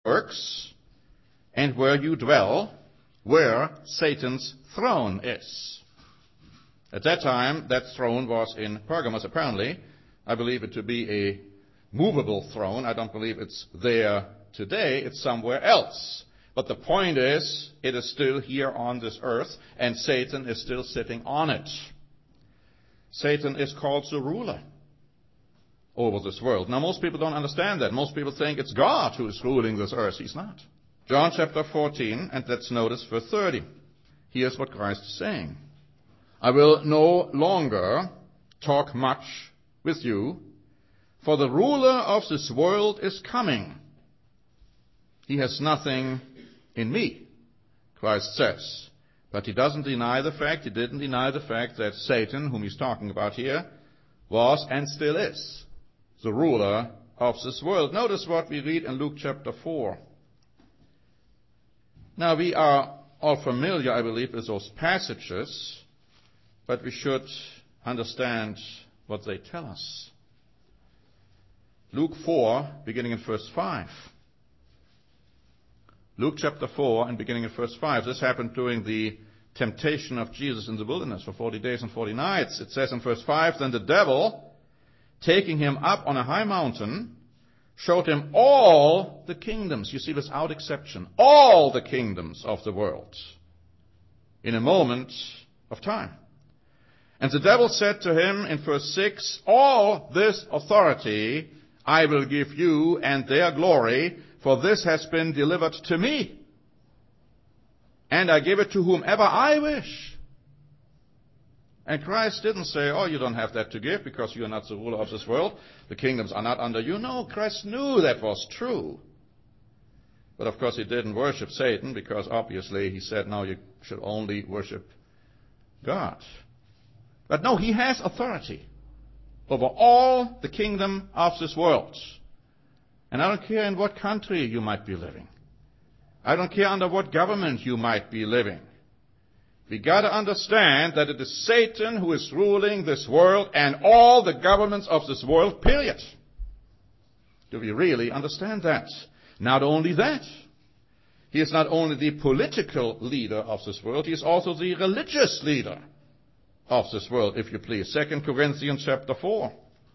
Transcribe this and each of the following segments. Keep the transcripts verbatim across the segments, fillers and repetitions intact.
works and where you dwell, where Satan's throne is. At that time, that throne was in Pergamos, apparently. I believe it to be a movable throne. I don't believe it's there today. It's somewhere else. But the point is, it is still here on this earth, and Satan is still sitting on it. Satan is called the ruler over this world. Now, most people don't understand that. Most people think it's God who is ruling this earth. He's not. John chapter fourteen, and let's notice verse thirty. Here's what Christ is saying. I will no longer talk much with you, for the ruler of this world is coming. He has nothing in me, Christ says. But he doesn't deny the fact, he didn't deny the fact that Satan, whom he's talking about here, was and still is the ruler of this world. Notice what we read in Luke chapter four. Now, we are all familiar, I believe, with those passages, but we should understand what they tell us. Luke four, beginning in verse five. Luke chapter four, and beginning in verse five. This happened during the temptation of Jesus in the wilderness for forty days and forty nights. It says in verse five, Then the devil, taking him up on a high mountain, showed him all the kingdoms, you see, without exception, all the kingdoms of the world in a moment of time. And the devil said to him in verse six, All this authority I will give you and their glory, for this has been delivered to me, and I give it to whomever I wish. And Christ didn't say, oh, you don't have that to give because you are not the ruler of this world. The kingdoms are not under you. No, Christ knew that was true. But of course he didn't worship Satan because obviously he said, no, you should only worship God. But no, he has authority over all the kingdom of this world. And I don't care in what country you might be living. I don't care under what government you might be living. We got to understand that it is Satan who is ruling this world and all the governments of this world, period. Do we really understand that? Not only that. He is not only the political leader of this world, he is also the religious leader of this world, if you please. Second Corinthians chapter four.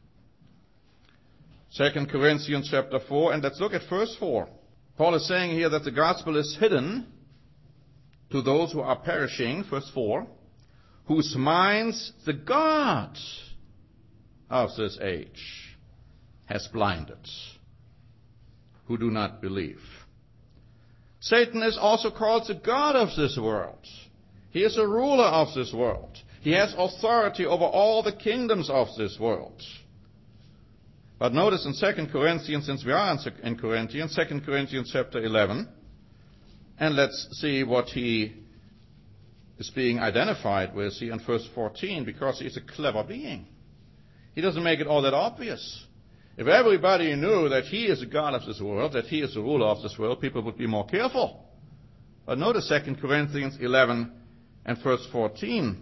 Second Corinthians chapter four, and let's look at verse four. Paul is saying here that the gospel is hidden to those who are perishing, verse four, whose minds the God of this age has blinded, who do not believe. Satan is also called the God of this world. He is a ruler of this world. He has authority over all the kingdoms of this world. But notice in Second Corinthians, since we are in Corinthians, Second Corinthians chapter eleven, and let's see what he is being identified with here in verse fourteen, because he's a clever being. He doesn't make it all that obvious. If everybody knew that he is the God of this world, that he is the ruler of this world, people would be more careful. But notice Second Corinthians eleven and verse fourteen.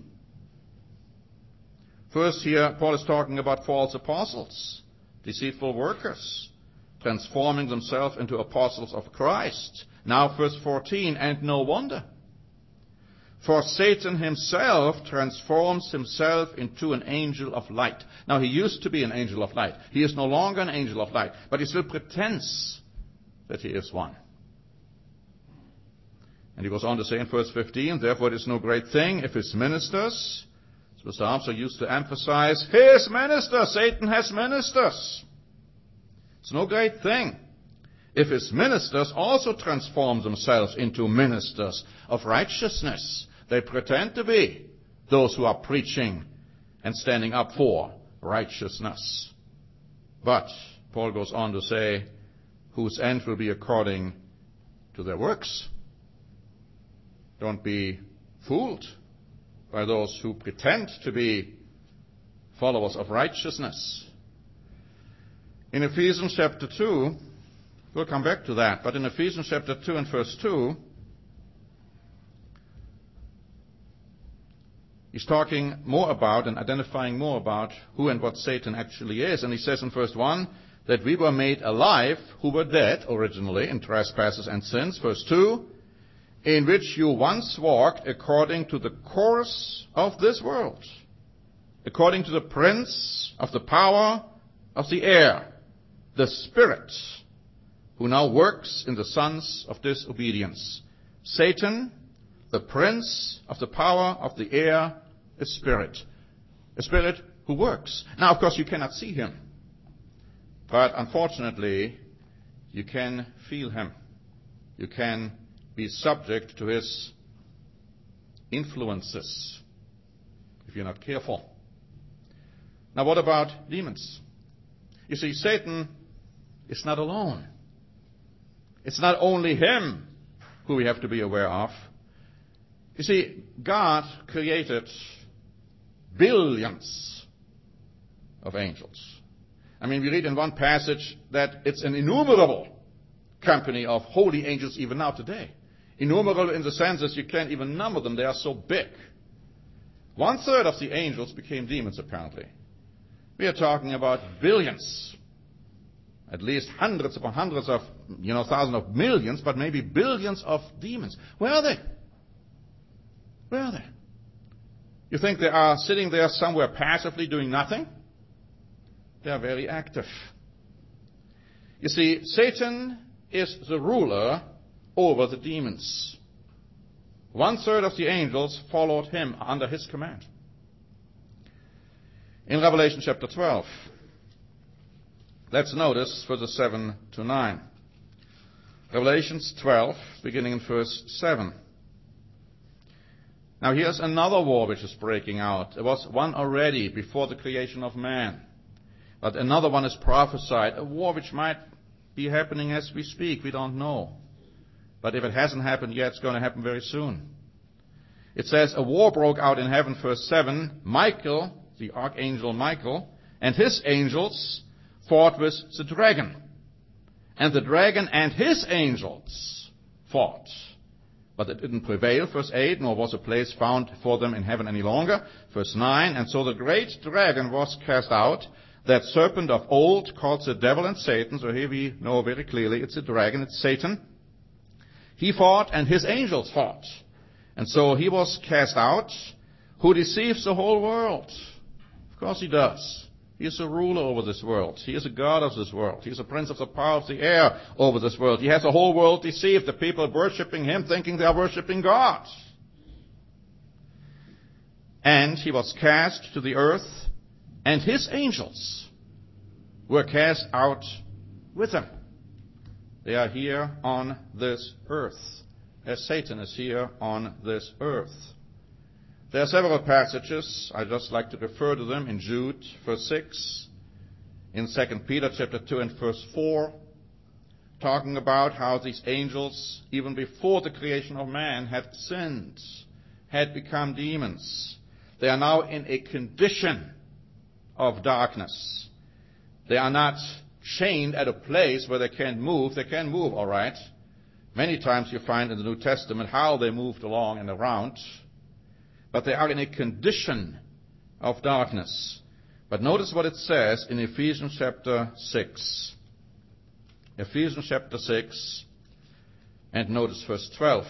First here, Paul is talking about false apostles, deceitful workers, transforming themselves into apostles of Christ. Now verse fourteen, and no wonder. For Satan himself transforms himself into an angel of light. Now he used to be an angel of light. He is no longer an angel of light, but he still pretends that he is one. And he goes on to say in verse fifteen, therefore it is no great thing if his ministers, the Psalms are used to emphasize, his ministers, Satan has ministers. It's no great thing if his ministers also transform themselves into ministers of righteousness. They pretend to be those who are preaching and standing up for righteousness. But Paul goes on to say, whose end will be according to their works. Don't be fooled by those who pretend to be followers of righteousness. In Ephesians chapter two, we'll come back to that, but in Ephesians chapter two and verse two, he's talking more about and identifying more about who and what Satan actually is. And he says in verse one, that we were made alive who were dead originally in trespasses and sins, verse two, in which you once walked according to the course of this world, according to the prince of the power of the air, the Spirit, who now works in the sons of disobedience. Satan, the prince of the power of the air, is spirit. A spirit who works. Now, of course, you cannot see him. But unfortunately, you can feel him. You can be subject to his influences if you're not careful. Now, what about demons? You see, Satan is not alone. It's not only him who we have to be aware of. You see, God created billions of angels. I mean, we read in one passage that it's an innumerable company of holy angels even now today. Innumerable in the sense that you can't even number them. They are so big. One third of the angels became demons, apparently. We are talking about billions. At least hundreds upon hundreds of, you know, thousands of millions, but maybe billions of demons. Where are they? Where are they? You think they are sitting there somewhere passively doing nothing? They are very active. You see, Satan is the ruler over the demons. One third of the angels followed him under his command. In Revelation chapter twelve, let's notice verses seven to nine. Revelation twelve, beginning in verse seven. Now here's another war which is breaking out. There was one already before the creation of man. But another one is prophesied, a war which might be happening as we speak. We don't know. But if it hasn't happened yet, it's going to happen very soon. It says, a war broke out in heaven, verse seven. Michael, the archangel Michael, and his angels fought with the dragon. And the dragon and his angels fought. But it didn't prevail, verse eight, nor was a place found for them in heaven any longer. Verse nine, and so the great dragon was cast out, that serpent of old, called the devil and Satan. So here we know very clearly it's a dragon, it's Satan. He fought and his angels fought. And so he was cast out, who deceives the whole world. Of course he does. He is a ruler over this world. He is a god of this world. He is a prince of the power of the air over this world. He has the whole world deceived. The people worshipping him, thinking they are worshipping God. And he was cast to the earth, and his angels were cast out with him. They are here on this earth, as Satan is here on this earth. There are several passages. I'd just like to refer to them in Jude, verse six, in Second Peter chapter two and verse four, talking about how these angels, even before the creation of man, had sinned, had become demons. They are now in a condition of darkness. They are not chained at a place where they can't move. They can move, all right. Many times you find in the New Testament how they moved along and around. But they are in a condition of darkness. But notice what it says in Ephesians chapter six. Ephesians chapter six, and notice verse twelve.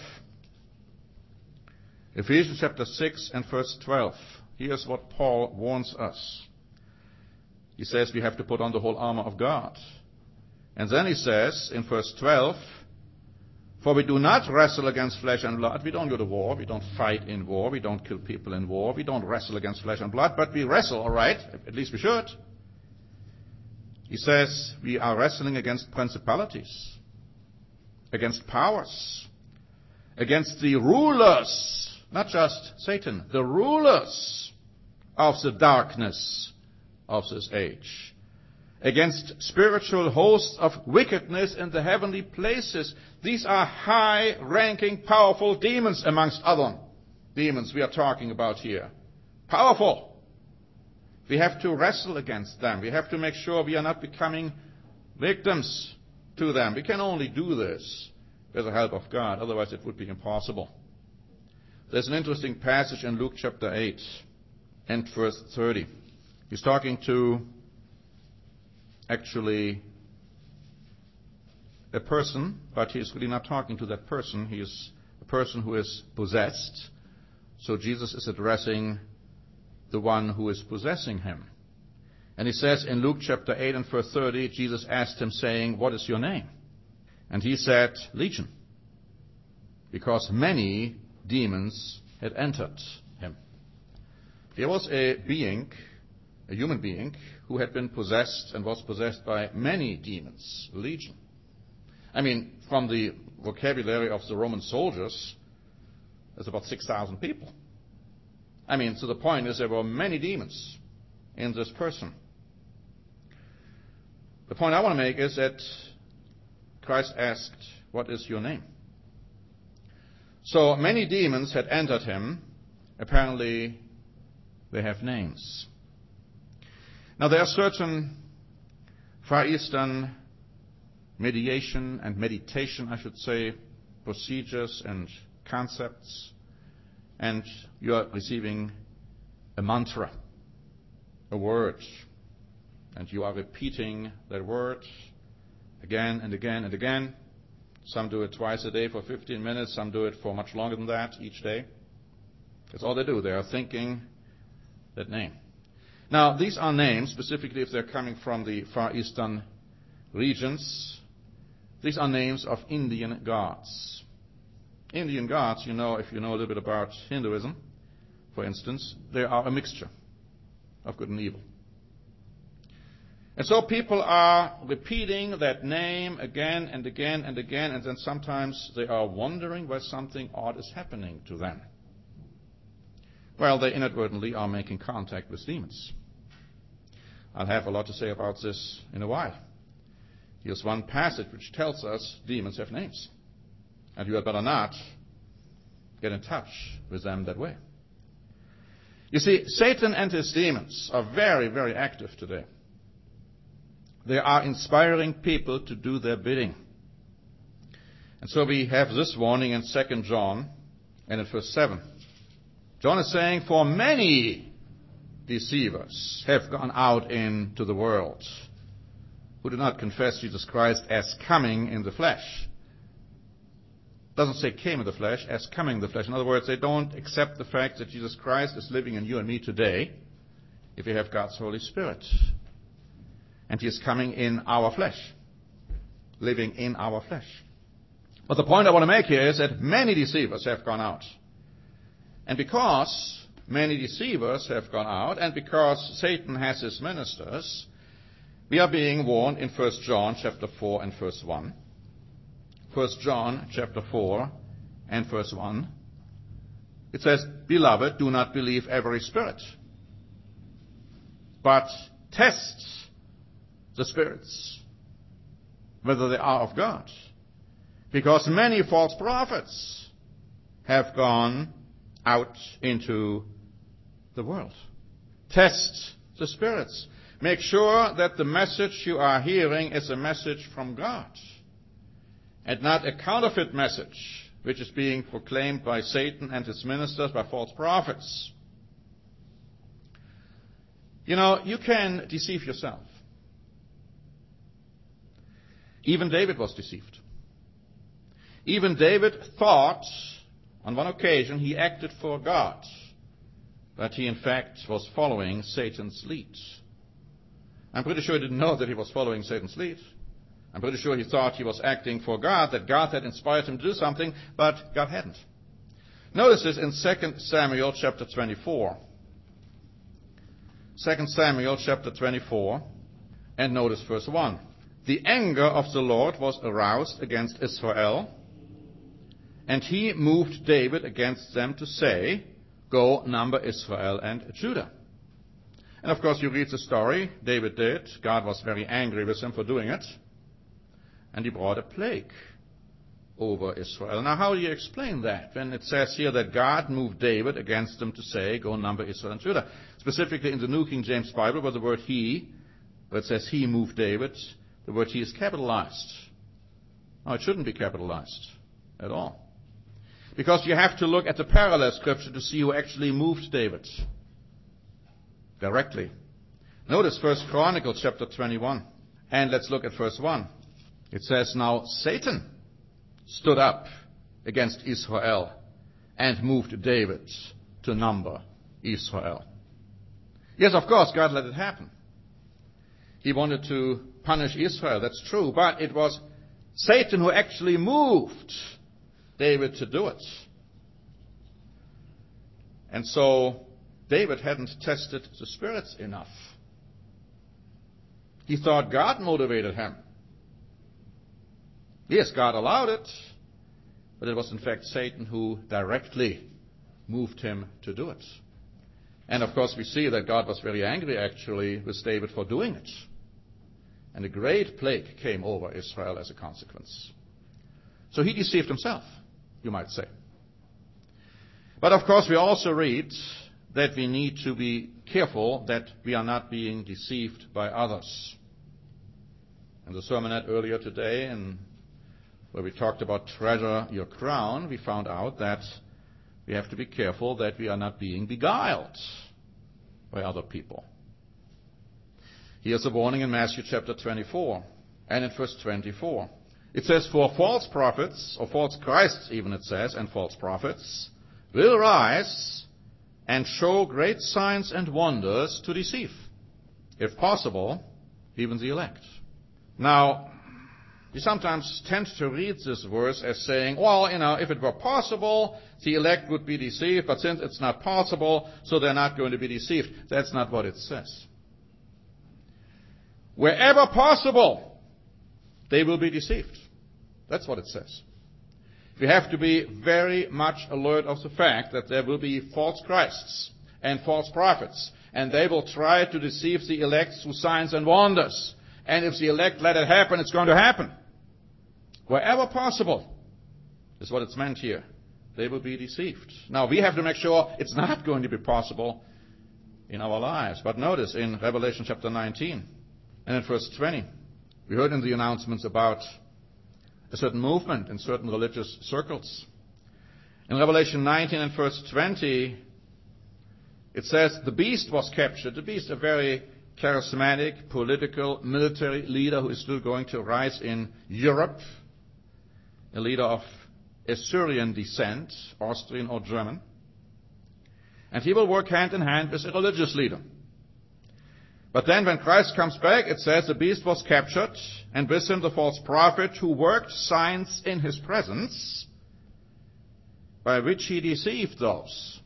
Ephesians chapter six and verse twelve. Here's what Paul warns us. He says we have to put on the whole armor of God. And then he says in verse twelve, for we do not wrestle against flesh and blood. We don't go to war. We don't fight in war. We don't kill people in war. We don't wrestle against flesh and blood. But we wrestle, all right. At least we should. He says we are wrestling against principalities, against powers, against the rulers, not just Satan, the rulers of the darkness of this age, against spiritual hosts of wickedness in the heavenly places. These are high-ranking, powerful demons, amongst other demons we are talking about here. Powerful. We have to wrestle against them. We have to make sure we are not becoming victims to them. We can only do this with the help of God. Otherwise it would be impossible. There's an interesting passage in Luke chapter eight and verse thirty. He's talking to actually a person, but he is really not talking to that person. He is a person who is possessed. So Jesus is addressing the one who is possessing him. And he says in Luke chapter eight and verse thirty, Jesus asked him, saying, "What is your name?" And he said, "Legion," because many demons had entered him. There was a being, a human being, who had been possessed and was possessed by many demons, legion. I mean, from the vocabulary of the Roman soldiers, there's about six thousand people. I mean, so the point is there were many demons in this person. The point I want to make is that Christ asked, "What is your name?" So many demons had entered him. Apparently, they have names. Now, there are certain Far Eastern mediation and meditation, I should say, procedures and concepts, and you are receiving a mantra, a word, and you are repeating that word again and again and again. Some do it twice a day for fifteen minutes, some do it for much longer than that each day. That's all they do. They are thinking that name. Now, these are names, specifically if they're coming from the Far Eastern regions. These are names of Indian gods. Indian gods, you know, if you know a little bit about Hinduism, for instance, they are a mixture of good and evil. And so people are repeating that name again and again and again, and then sometimes they are wondering why something odd is happening to them. Well, they inadvertently are making contact with demons. I'll have a lot to say about this in a while. Here's one passage which tells us demons have names, and you had better not get in touch with them that way. You see, Satan and his demons are very, very active today. They are inspiring people to do their bidding. And so we have this warning in Second John and in verse seven. John is saying, "For many deceivers have gone out into the world who do not confess Jesus Christ as coming in the flesh." Doesn't say came in the flesh, as coming in the flesh. In other words, they don't accept the fact that Jesus Christ is living in you and me today if you have God's Holy Spirit. And he is coming in our flesh, living in our flesh. But the point I want to make here is that many deceivers have gone out. And because many deceivers have gone out, and because Satan has his ministers, we are being warned in First John chapter four and verse one. First John chapter four and verse one. It says, "Beloved, do not believe every spirit, but test the spirits, whether they are of God. Because many false prophets have gone out into the world." Test the spirits. Make sure that the message you are hearing is a message from God, and not a counterfeit message which is being proclaimed by Satan and his ministers, by false prophets. You know, you can deceive yourself. Even David was deceived. Even David thought, on one occasion, he acted for God, but he in fact was following Satan's lead. I'm pretty sure he didn't know that he was following Satan's lead. I'm pretty sure he thought he was acting for God, that God had inspired him to do something, but God hadn't. Notice this in Second Samuel chapter twenty-four. Second Samuel chapter twenty-four, and notice verse one. "The anger of the Lord was aroused against Israel, and he moved David against them to say, 'Go number Israel and Judah.'" And of course you read the story. David did. God was very angry with him for doing it. And he brought a plague over Israel. Now how do you explain that when it says here that God moved David against them to say, "Go number Israel and Judah"? Specifically in the New King James Bible, where the word he, where it says he moved David, the word he is capitalized. No, it shouldn't be capitalized at all. Because you have to look at the parallel scripture to see who actually moved David directly. Notice First Chronicles chapter twenty-one And let's look at verse one. It says, "Now Satan stood up against Israel and moved David to number Israel." Yes, of course, God let it happen. He wanted to punish Israel, that's true, but it was Satan who actually moved David to do it. And so David hadn't tested the spirits enough. He thought God motivated him. Yes, God allowed it, but it was in fact Satan who directly moved him to do it. And of course we see that God was very angry actually with David for doing it. And a great plague came over Israel as a consequence. So he deceived himself, you might say. But of course we also read that we need to be careful that we are not being deceived by others. In the sermonette earlier today, in, where we talked about treasure your crown, we found out that we have to be careful that we are not being beguiled by other people. Here's a warning in Matthew chapter twenty-four and in verse twenty-four. It says, "For false prophets," or false Christs even it says, "and false prophets will rise and show great signs and wonders to deceive, if possible, even the elect." Now, we sometimes tend to read this verse as saying, well, you know, if it were possible, the elect would be deceived, but since it's not possible, so they're not going to be deceived. That's not what it says. Wherever possible, they will be deceived. That's what it says. We have to be very much alert of the fact that there will be false Christs and false prophets, and they will try to deceive the elect through signs and wonders. And if the elect let it happen, it's going to happen. Wherever possible is what it's meant here. They will be deceived. Now, we have to make sure it's not going to be possible in our lives. But notice in Revelation chapter nineteen and in verse twenty, we heard in the announcements about a certain movement in certain religious circles. In Revelation nineteen and verse twenty, it says, "The beast was captured." The beast, a very charismatic, political, military leader who is still going to rise in Europe, a leader of Assyrian descent, Austrian or German. And he will work hand in hand with a religious leader. But then when Christ comes back, it says the beast was captured, and with him the false prophet who worked signs in his presence, by which he deceived those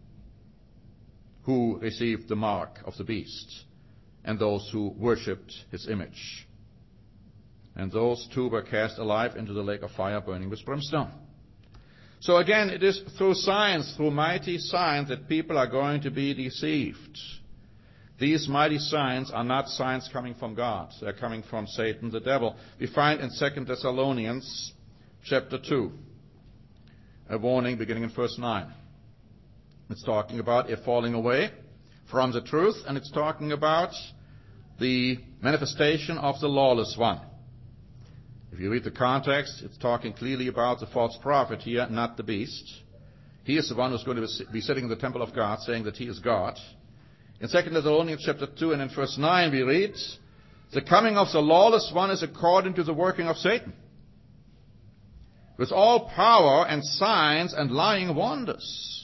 who received the mark of the beast, and those who worshipped his image. And those two were cast alive into the lake of fire burning with brimstone. So again, it is through signs, through mighty signs, that people are going to be deceived. These mighty signs are not signs coming from God. They're coming from Satan, the devil. We find in Second Thessalonians chapter two a warning beginning in verse nine. It's talking about a falling away from the truth, and it's talking about the manifestation of the lawless one. If you read the context, it's talking clearly about the false prophet here, not the beast. He is the one who's going to be sitting in the temple of God, saying that he is God. In Second Thessalonians chapter two and in verse nine we read, "The coming of the lawless one is according to the working of Satan, with all power and signs and lying wonders."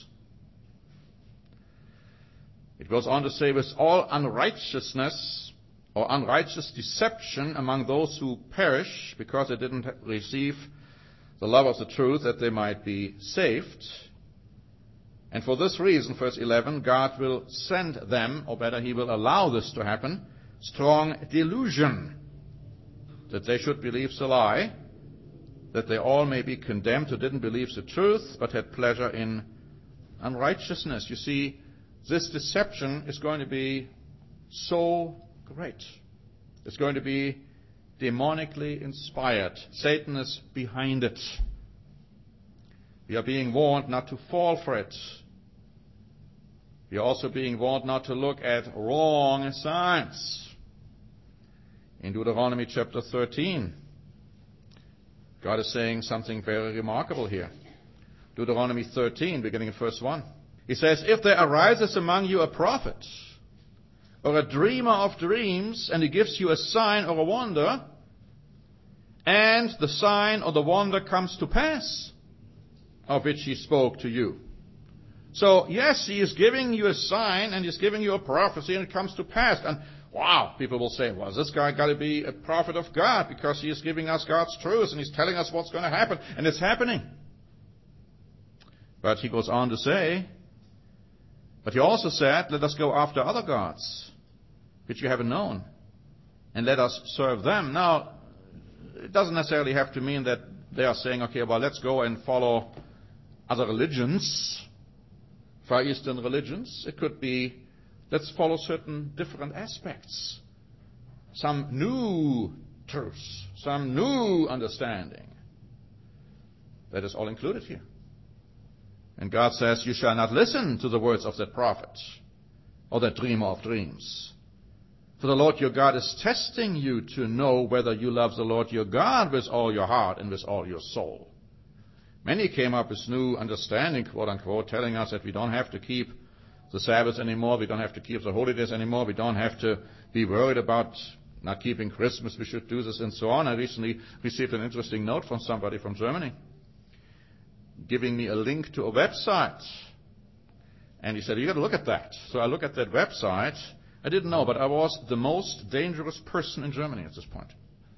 It goes on to say, "with all unrighteousness or unrighteous deception among those who perish, because they didn't receive the love of the truth, that they might be saved. And for this reason," verse eleven, "God will send them," or better, he will allow this to happen, "strong delusion, that they should believe the lie, that they all may be condemned who didn't believe the truth, but had pleasure in unrighteousness." You see, this deception is going to be so great. It's going to be demonically inspired. Satan is behind it. We are being warned not to fall for it. We are also being warned not to look at wrong signs. In Deuteronomy chapter thirteen, God is saying something very remarkable here. Deuteronomy thirteen, beginning in verse one. He says, "If there arises among you a prophet or a dreamer of dreams, and he gives you a sign or a wonder, and the sign or the wonder comes to pass, of which he spoke to you. So, yes, he is giving you a sign, and he's giving you a prophecy, and it comes to pass. And, wow, people will say, well, this guy got to be a prophet of God, because he is giving us God's truth, and he's telling us what's going to happen, and it's happening. But he goes on to say, but he also said, let us go after other gods, which you haven't known, and let us serve them. Now, it doesn't necessarily have to mean that they are saying, okay, well, let's go and follow other religions, Far Eastern religions. It could be, let's follow certain different aspects, some new truths, some new understanding. That is all included here. And God says, you shall not listen to the words of that prophet or that dreamer of dreams. For the Lord your God is testing you to know whether you love the Lord your God with all your heart and with all your soul. Many came up with new understanding, quote unquote, telling us that we don't have to keep the Sabbath anymore, we don't have to keep the holy days anymore, we don't have to be worried about not keeping Christmas, we should do this and so on. I recently received an interesting note from somebody from Germany, giving me a link to a website. And he said, you got to look at that. So I look at that website. I didn't know, but I was the most dangerous person in Germany at this point.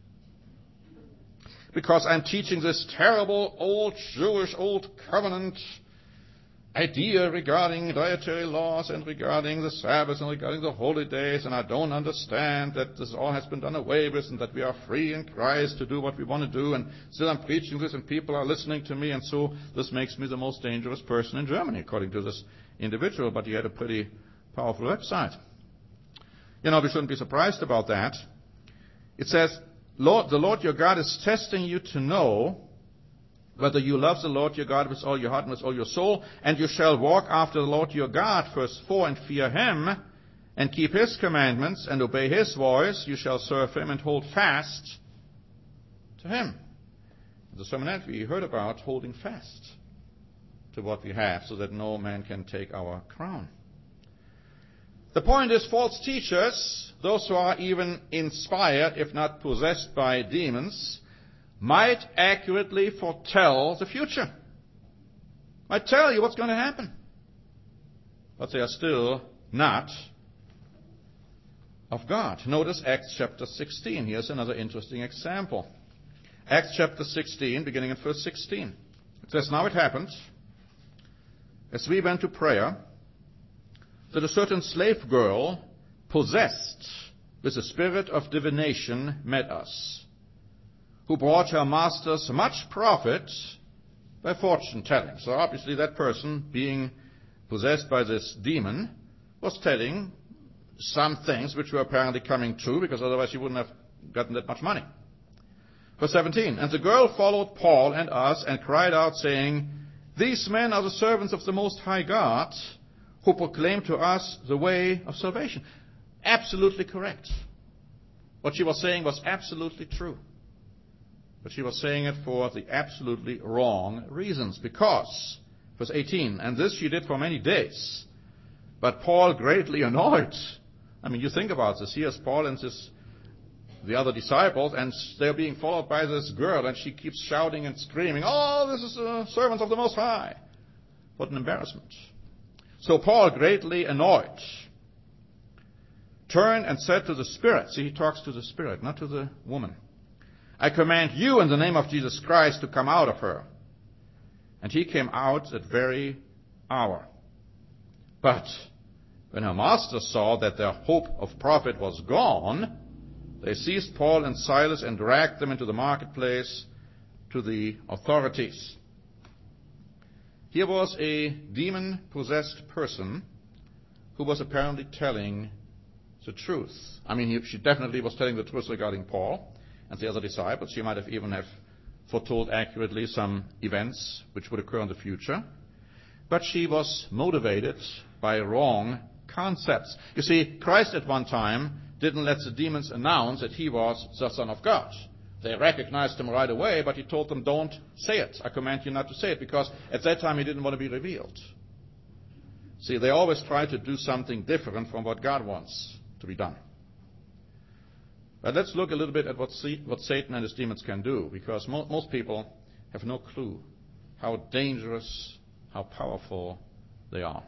Because I'm teaching this terrible old Jewish, old covenant idea regarding dietary laws and regarding the Sabbath and regarding the holy days, and I don't understand that this all has been done away with and that we are free in Christ to do what we want to do, and still I'm preaching this and people are listening to me, and so this makes me the most dangerous person in Germany, according to this individual, but he had a pretty powerful website. You know, we shouldn't be surprised about that. It says, Lord, the Lord your God is testing you to know whether you love the Lord your God with all your heart and with all your soul, and you shall walk after the Lord your God, verse four, and fear him, and keep his commandments, and obey his voice. You shall serve him and hold fast to him. The sermonette we heard about holding fast to what we have, so that no man can take our crown. The point is, false teachers, those who are even inspired, if not possessed by demons, might accurately foretell the future. Might tell you what's going to happen. But they are still not of God. Notice Acts chapter sixteen. Here's another interesting example. Acts chapter sixteen, beginning at verse sixteen. It says, now it happened, as we went to prayer, that a certain slave girl, possessed with the spirit of divination, met us, who brought her masters much profit by fortune telling. So obviously that person, being possessed by this demon, was telling some things which were apparently coming true, because otherwise she wouldn't have gotten that much money. Verse seventeen, and the girl followed Paul and us and cried out, saying, these men are the servants of the Most High God, who proclaim to us the way of salvation. Absolutely correct. What she was saying was absolutely true. But she was saying it for the absolutely wrong reasons. Because, verse eighteen, and this she did for many days. But Paul, greatly annoyed. I mean, you think about this. Here's Paul and this, the other disciples, and they're being followed by this girl, and she keeps shouting and screaming, oh, this is the servants of the Most High. What an embarrassment. So Paul, greatly annoyed, turned and said to the Spirit, see, he talks to the Spirit, not to the woman, I command you in the name of Jesus Christ to come out of her. And he came out that very hour. But when her masters saw that their hope of profit was gone, they seized Paul and Silas and dragged them into the marketplace to the authorities. Here was a demon-possessed person who was apparently telling the truth. I mean, he, she definitely was telling the truth regarding Paul and the other disciples. She might have even have foretold accurately some events which would occur in the future. But she was motivated by wrong concepts. You see, Christ at one time didn't let the demons announce that he was the Son of God. They recognized him right away, but he told them, don't say it. I command you not to say it, because at that time he didn't want to be revealed. See, they always try to do something different from what God wants to be done. But let's look a little bit at what, what Satan and his demons can do, because mo- most people have no clue how dangerous, how powerful they are.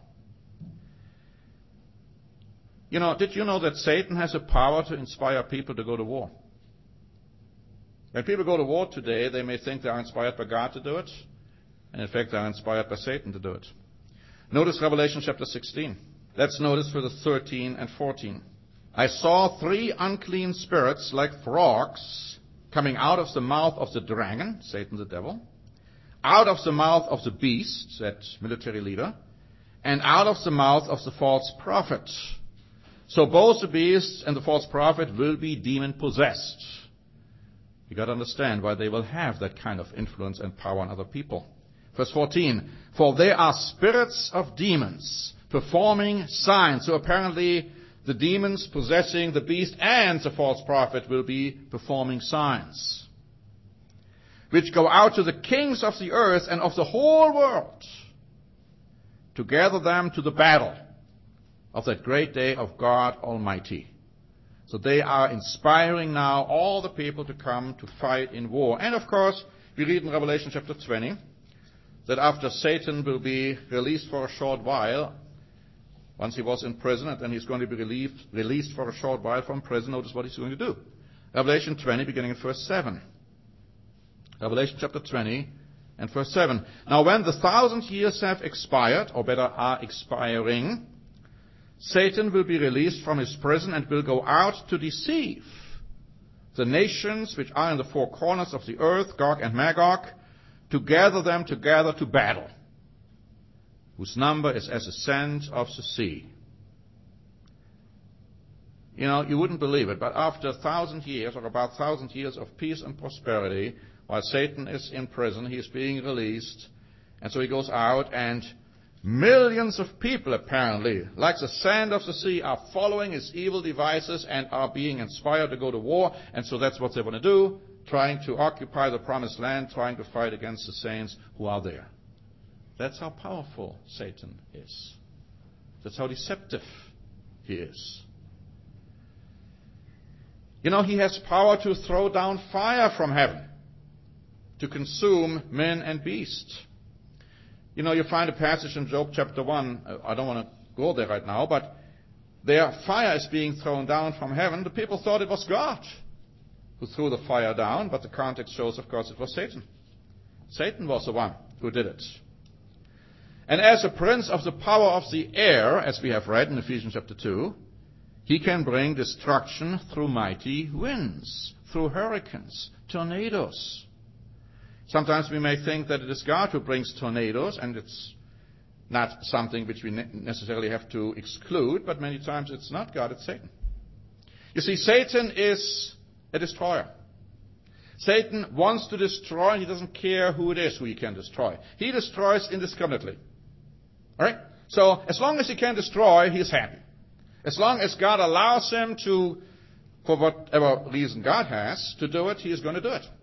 You know, did you know that Satan has a power to inspire people to go to war? When people go to war today, they may think they are inspired by God to do it, and in fact they are inspired by Satan to do it. Notice Revelation chapter sixteen. Let's notice for the thirteen and fourteen. I saw three unclean spirits like frogs coming out of the mouth of the dragon, Satan the devil, out of the mouth of the beast, that military leader, and out of the mouth of the false prophet. So both the beast and the false prophet will be demon-possessed. You've got to understand why they will have that kind of influence and power on other people. Verse fourteen, for they are spirits of demons, performing signs. So apparently the demons possessing the beast and the false prophet will be performing signs, which go out to the kings of the earth and of the whole world to gather them to the battle of that great day of God Almighty. So they are inspiring now all the people to come to fight in war. And of course, we read in Revelation chapter twenty that after Satan will be released for a short while, once he was in prison, and then he's going to be relieved, released for a short while from prison, notice what he's going to do. Revelation twenty, beginning at verse seven. Revelation chapter twenty and verse seven. Now when the thousand years have expired, or better are expiring, Satan will be released from his prison and will go out to deceive the nations which are in the four corners of the earth, Gog and Magog, to gather them together to battle, whose number is as the sand of the sea. You know, you wouldn't believe it, but after a thousand years, or about a thousand years of peace and prosperity, while Satan is in prison, he is being released, and so he goes out, and millions of people, apparently, like the sand of the sea, are following his evil devices and are being inspired to go to war. And so that's what they want to do, trying to occupy the promised land, trying to fight against the saints who are there. That's how powerful Satan is. That's how deceptive he is. You know, he has power to throw down fire from heaven, to consume men and beasts. You know, you find a passage in Job chapter one. I don't want to go there right now, but there fire is being thrown down from heaven. The people thought it was God who threw the fire down, but the context shows, of course, it was Satan. Satan was the one who did it. And as a prince of the power of the air, as we have read in Ephesians chapter two, he can bring destruction through mighty winds, through hurricanes, tornadoes. Sometimes we may think that it is God who brings tornadoes, and it's not something which we necessarily have to exclude, but many times it's not God, it's Satan. You see, Satan is a destroyer. Satan wants to destroy, and he doesn't care who it is who he can destroy. He destroys indiscriminately. All right? So as long as he can destroy, he is happy. As long as God allows him to, for whatever reason God has, to do it, he is going to do it.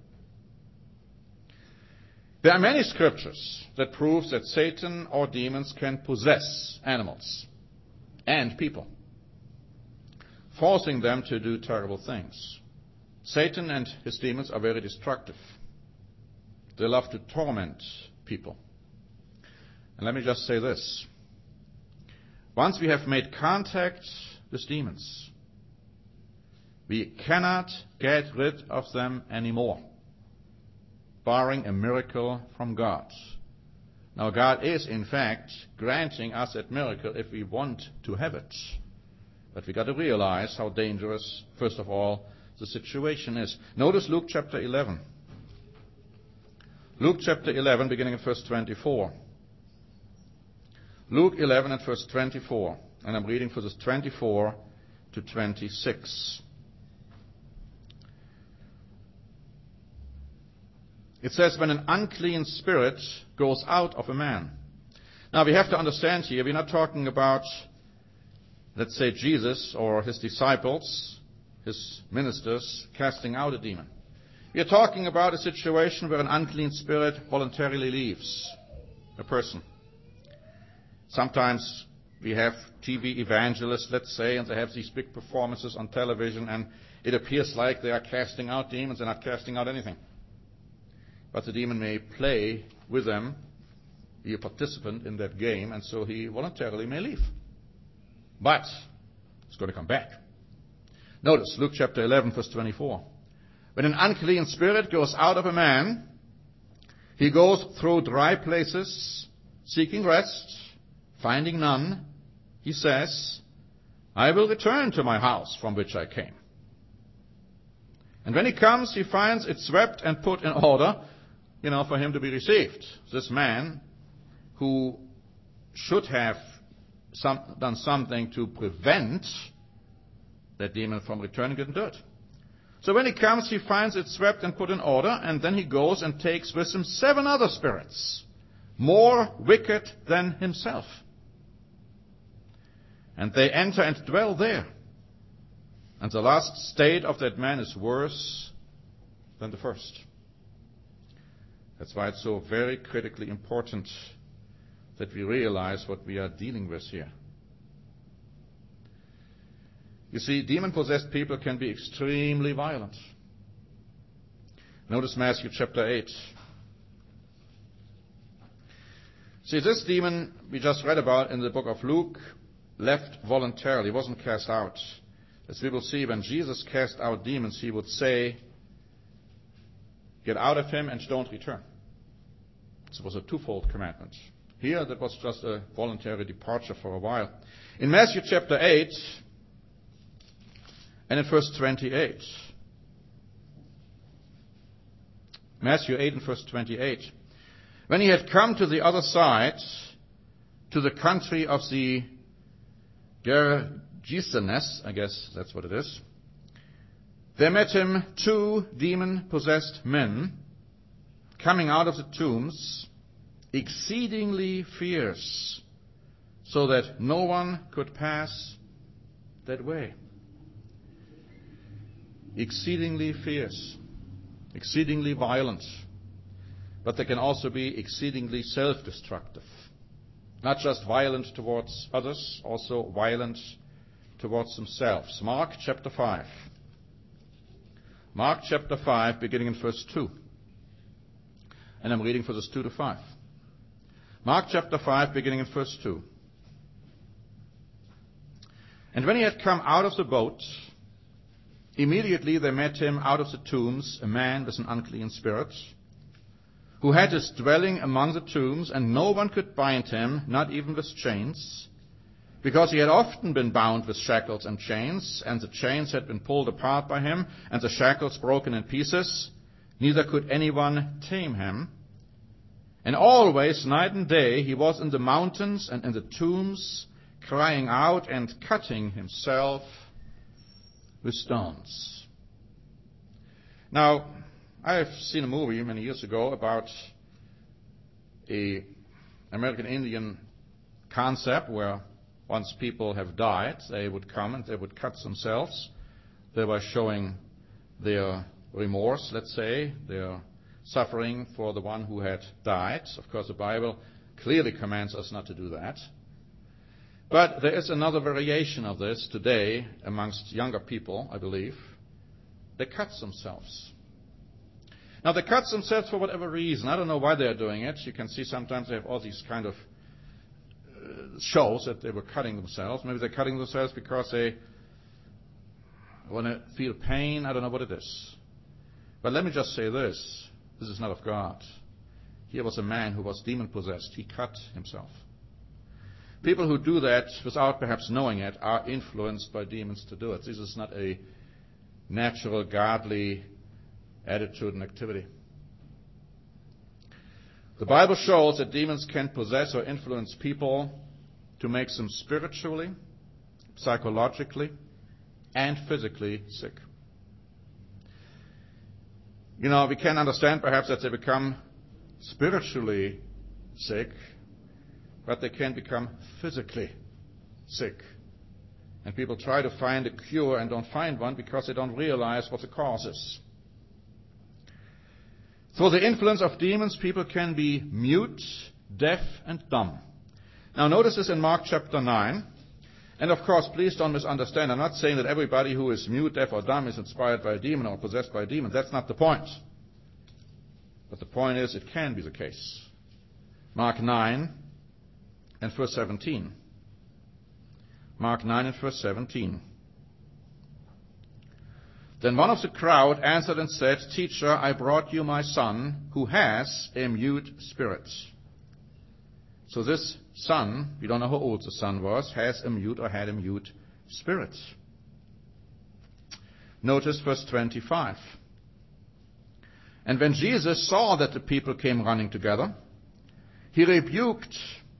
There are many scriptures that prove that Satan or demons can possess animals and people, forcing them to do terrible things. Satan and his demons are very destructive. They love to torment people. And let me just say this. Once we have made contact with demons, we cannot get rid of them anymore, barring a miracle from God. Now, God is, in fact, granting us that miracle if we want to have it. But we've got to realize how dangerous, first of all, the situation is. Notice Luke chapter eleven. Luke chapter eleven, beginning at verse twenty-four. Luke eleven and verse twenty-four. And I'm reading verses twenty-four to twenty-six. It says, when an unclean spirit goes out of a man. Now we have to understand here, we're not talking about, let's say, Jesus or his disciples, his ministers, casting out a demon. We are talking about a situation where an unclean spirit voluntarily leaves a person. Sometimes we have T V evangelists, let's say, and they have these big performances on television, and it appears like they are casting out demons. They're not casting out anything. But the demon may play with them, be a participant in that game, and so he voluntarily may leave. But it's going to come back. Notice Luke chapter eleven, verse twenty-four. When an unclean spirit goes out of a man, he goes through dry places, seeking rest, finding none. He says, I will return to my house from which I came. And when he comes, he finds it swept and put in order, you know, for him to be received. This man who should have some, done something to prevent that demon from returning didn't do it. So when he comes, he finds it swept and put in order, and then he goes and takes with him seven other spirits, more wicked than himself. And they enter and dwell there. And the last state of that man is worse than the first. That's why it's so very critically important that we realize what we are dealing with here. You see, demon-possessed people can be extremely violent. Notice Matthew chapter eight. See, this demon we just read about in the book of Luke left voluntarily, wasn't cast out. As we will see, when Jesus cast out demons, he would say, get out of him and don't return. It was a twofold commandment. Here, that was just a voluntary departure for a while. In Matthew chapter eight, and in verse twenty-eight, Matthew eight and verse twenty-eight, when he had come to the other side, to the country of the Gergesenes, I guess that's what it is, there met him two demon-possessed men coming out of the tombs, exceedingly fierce, so that no one could pass that way. Exceedingly fierce, exceedingly violent, but they can also be exceedingly self-destructive. Not just violent towards others, also violent towards themselves. Mark chapter five. Mark chapter five, beginning in verse two. And I'm reading verses two to five. Mark chapter five, beginning in verse two. And when he had come out of the boat, immediately there met him out of the tombs a man with an unclean spirit, who had his dwelling among the tombs, and no one could bind him, not even with chains, because he had often been bound with shackles and chains, and the chains had been pulled apart by him, and the shackles broken in pieces. Neither could anyone tame him. And always, night and day, he was in the mountains and in the tombs, crying out and cutting himself with stones. Now, I have seen a movie many years ago about a American Indian concept where once people have died, they would come and they would cut themselves. They were showing their remorse, let's say, their suffering for the one who had died. Of course, the Bible clearly commands us not to do that. But there is another variation of this today amongst younger people, I believe. They cut themselves. Now, they cut themselves for whatever reason. I don't know why they're doing it. You can see sometimes they have all these kind of uh, shows that they were cutting themselves. Maybe they're cutting themselves because they want to feel pain. I don't know what it is. But let me just say this. This is not of God. Here was a man who was demon-possessed. He cut himself. People who do that without perhaps knowing it are influenced by demons to do it. This is not a natural, godly attitude and activity. The Bible shows that demons can possess or influence people to make them spiritually, psychologically, and physically sick. You know, we can understand perhaps that they become spiritually sick, but they can become physically sick. And people try to find a cure and don't find one because they don't realize what the cause is. Through the influence of demons, people can be mute, deaf, and dumb. Now notice this in Mark chapter nine. And of course, please don't misunderstand. I'm not saying that everybody who is mute, deaf, or dumb is inspired by a demon or possessed by a demon. That's not the point. But the point is, it can be the case. Mark nine and verse seventeen. Mark nine and verse seventeen. Then one of the crowd answered and said, Teacher, I brought you my son, who has a mute spirit. So this son, we don't know how old the son was, has a mute or had a mute spirit. Notice verse twenty-five. And when Jesus saw that the people came running together, he rebuked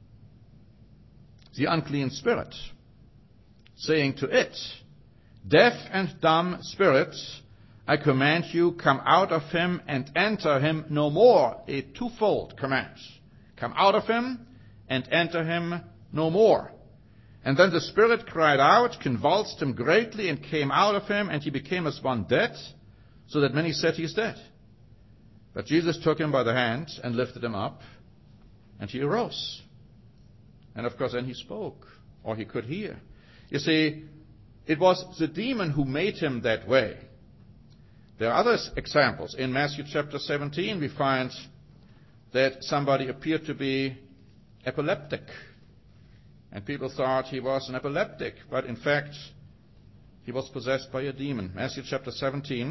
the unclean spirit, saying to it, Deaf and dumb spirit, I command you, come out of him and enter him no more. A twofold command. Come out of him and enter him no more. And then the spirit cried out, convulsed him greatly, and came out of him, and he became as one dead, so that many said he is dead. But Jesus took him by the hand and lifted him up, and he arose. And of course then he spoke, or he could hear. You see, it was the demon who made him that way. There are other examples. In Matthew chapter seventeen, we find that somebody appeared to be epileptic. And people thought he was an epileptic, but in fact, he was possessed by a demon. Matthew chapter seventeen,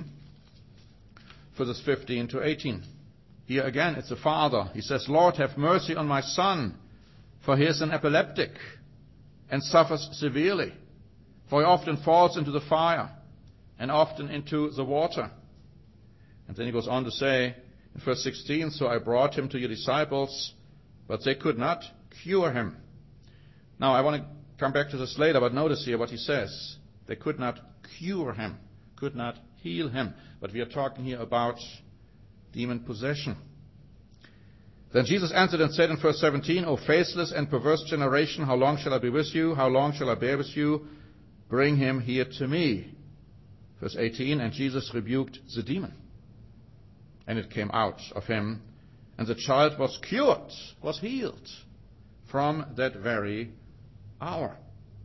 verses fifteen to eighteen. Here again, it's the father. He says, Lord, have mercy on my son, for he is an epileptic and suffers severely. For he often falls into the fire and often into the water. And then he goes on to say in verse sixteen, So I brought him to your disciples, but they could not cure him. Now I want to come back to this later, but notice here what he says. They could not cure him, could not heal him. But we are talking here about demon possession. Then Jesus answered and said in verse seventeen, O faithless and perverse generation, how long shall I be with you? How long shall I bear with you? Bring him here to me. Verse eighteen, and Jesus rebuked the demon. And it came out of him, and the child was cured, was healed from that very hour.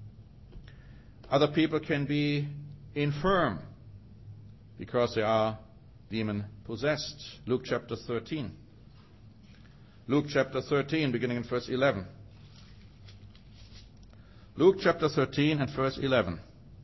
Other people can be infirm because they are demon possessed. Luke chapter thirteen. Luke chapter thirteen, beginning in verse eleven. Luke chapter thirteen and verse eleven.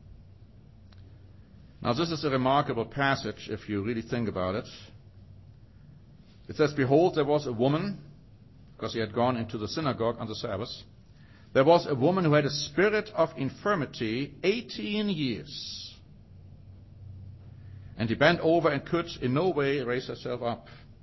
Now this is a remarkable passage if you really think about it. It says, Behold, there was a woman, because he had gone into the synagogue on the Sabbath, there was a woman who had a spirit of infirmity eighteen years. And he bent over and could in no way raise herself up.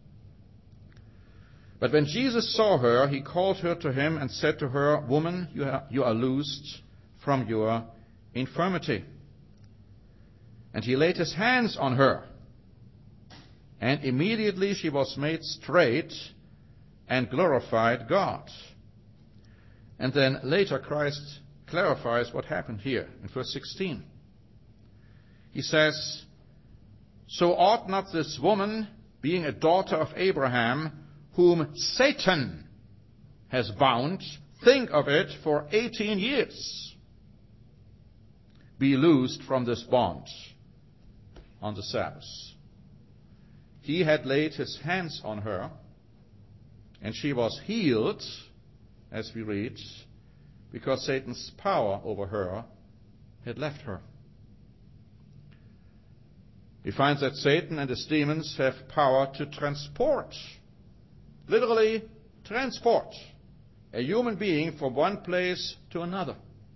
But when Jesus saw her, he called her to him and said to her, Woman, you are, you are loosed from your infirmity. And he laid his hands on her. And immediately she was made straight and glorified God. And then later Christ clarifies what happened here in verse sixteen. He says, So ought not this woman, being a daughter of Abraham, whom Satan has bound, think of it, for eighteen years, be loosed from this bond on the Sabbath. He had laid his hands on her, and she was healed, as we read, because Satan's power over her had left her. He finds that Satan and his demons have power to transport, literally transport, a human being from one place to another.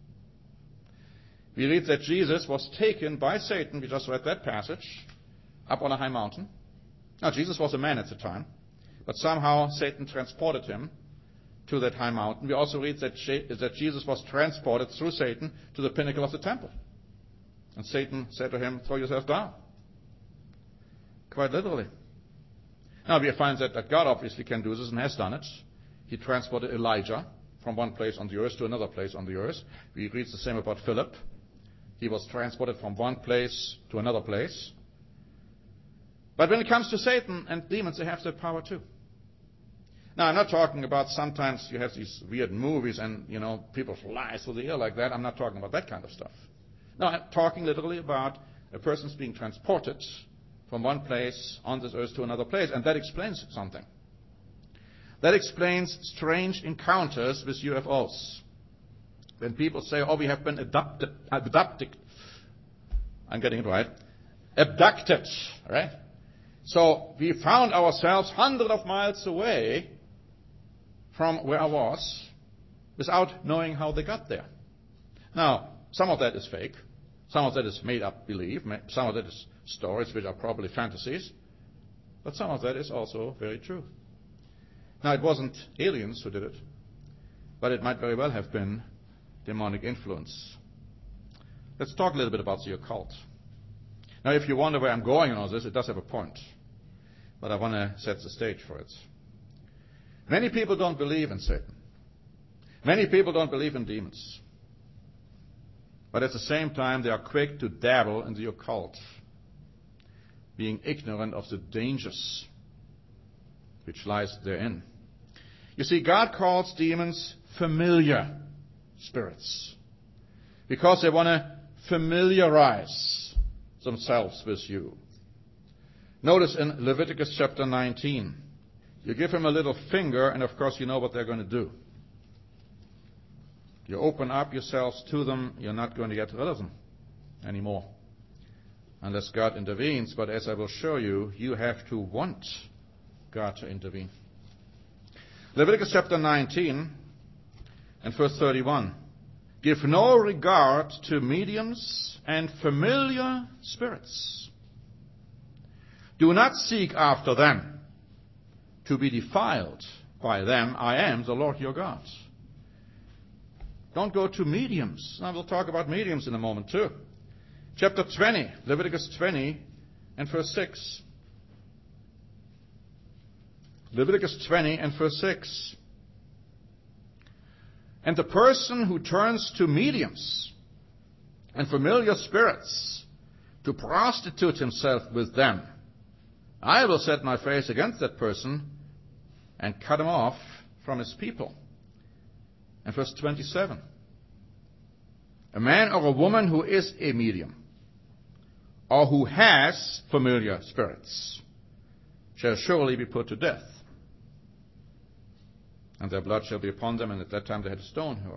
We read that Jesus was taken by Satan, we just read that passage, up on a high mountain. Now, Jesus was a man at the time, but somehow Satan transported him to that high mountain. We also read that, that Jesus was transported through Satan to the pinnacle of the temple. And Satan said to him, Throw yourself down. Quite literally. Now, we find that, that God obviously can do this and has done it. He transported Elijah from one place on the earth to another place on the earth. We read the same about Philip. He was transported from one place to another place. But when it comes to Satan and demons, they have that power too. Now, I'm not talking about sometimes you have these weird movies and, you know, people fly through the air like that. I'm not talking about that kind of stuff. No, I'm talking literally about a person's being transported from one place on this earth to another place, and that explains something. That explains strange encounters with U F Os. When people say, oh, we have been abducted, abducted, I'm getting it right, abducted, right? So we found ourselves hundreds of miles away from where I was without knowing how they got there. Now, some of that is fake. Some of that is made up belief. Some of that is stories which are probably fantasies. But some of that is also very true. Now, it wasn't aliens who did it, but it might very well have been demonic influence. Let's talk a little bit about the occult. Now, if you wonder where I'm going on all this, it does have a point. But I want to set the stage for it. Many people don't believe in Satan. Many people don't believe in demons. But at the same time, they are quick to dabble in the occult, being ignorant of the dangers which lies therein. You see, God calls demons familiar spirits because they want to familiarize themselves with you. Notice in Leviticus chapter nineteen, you give them a little finger, and of course you know what they're going to do. You open up yourselves to them, you're not going to get rid of them anymore unless God intervenes. But as I will show you, you have to want God to intervene. Leviticus chapter nineteen and verse thirty-one. Give no regard to mediums and familiar spirits. Do not seek after them to be defiled by them. I am the Lord your God. Don't go to mediums. Now we'll talk about mediums in a moment too. Chapter twenty, Leviticus twenty and verse six. Leviticus twenty and verse six. And the person who turns to mediums and familiar spirits to prostitute himself with them, I will set my face against that person and cut him off from his people. And verse twenty-seven. A man or a woman who is a medium or who has familiar spirits shall surely be put to death. And their blood shall be upon them, and at that time they had to stone her.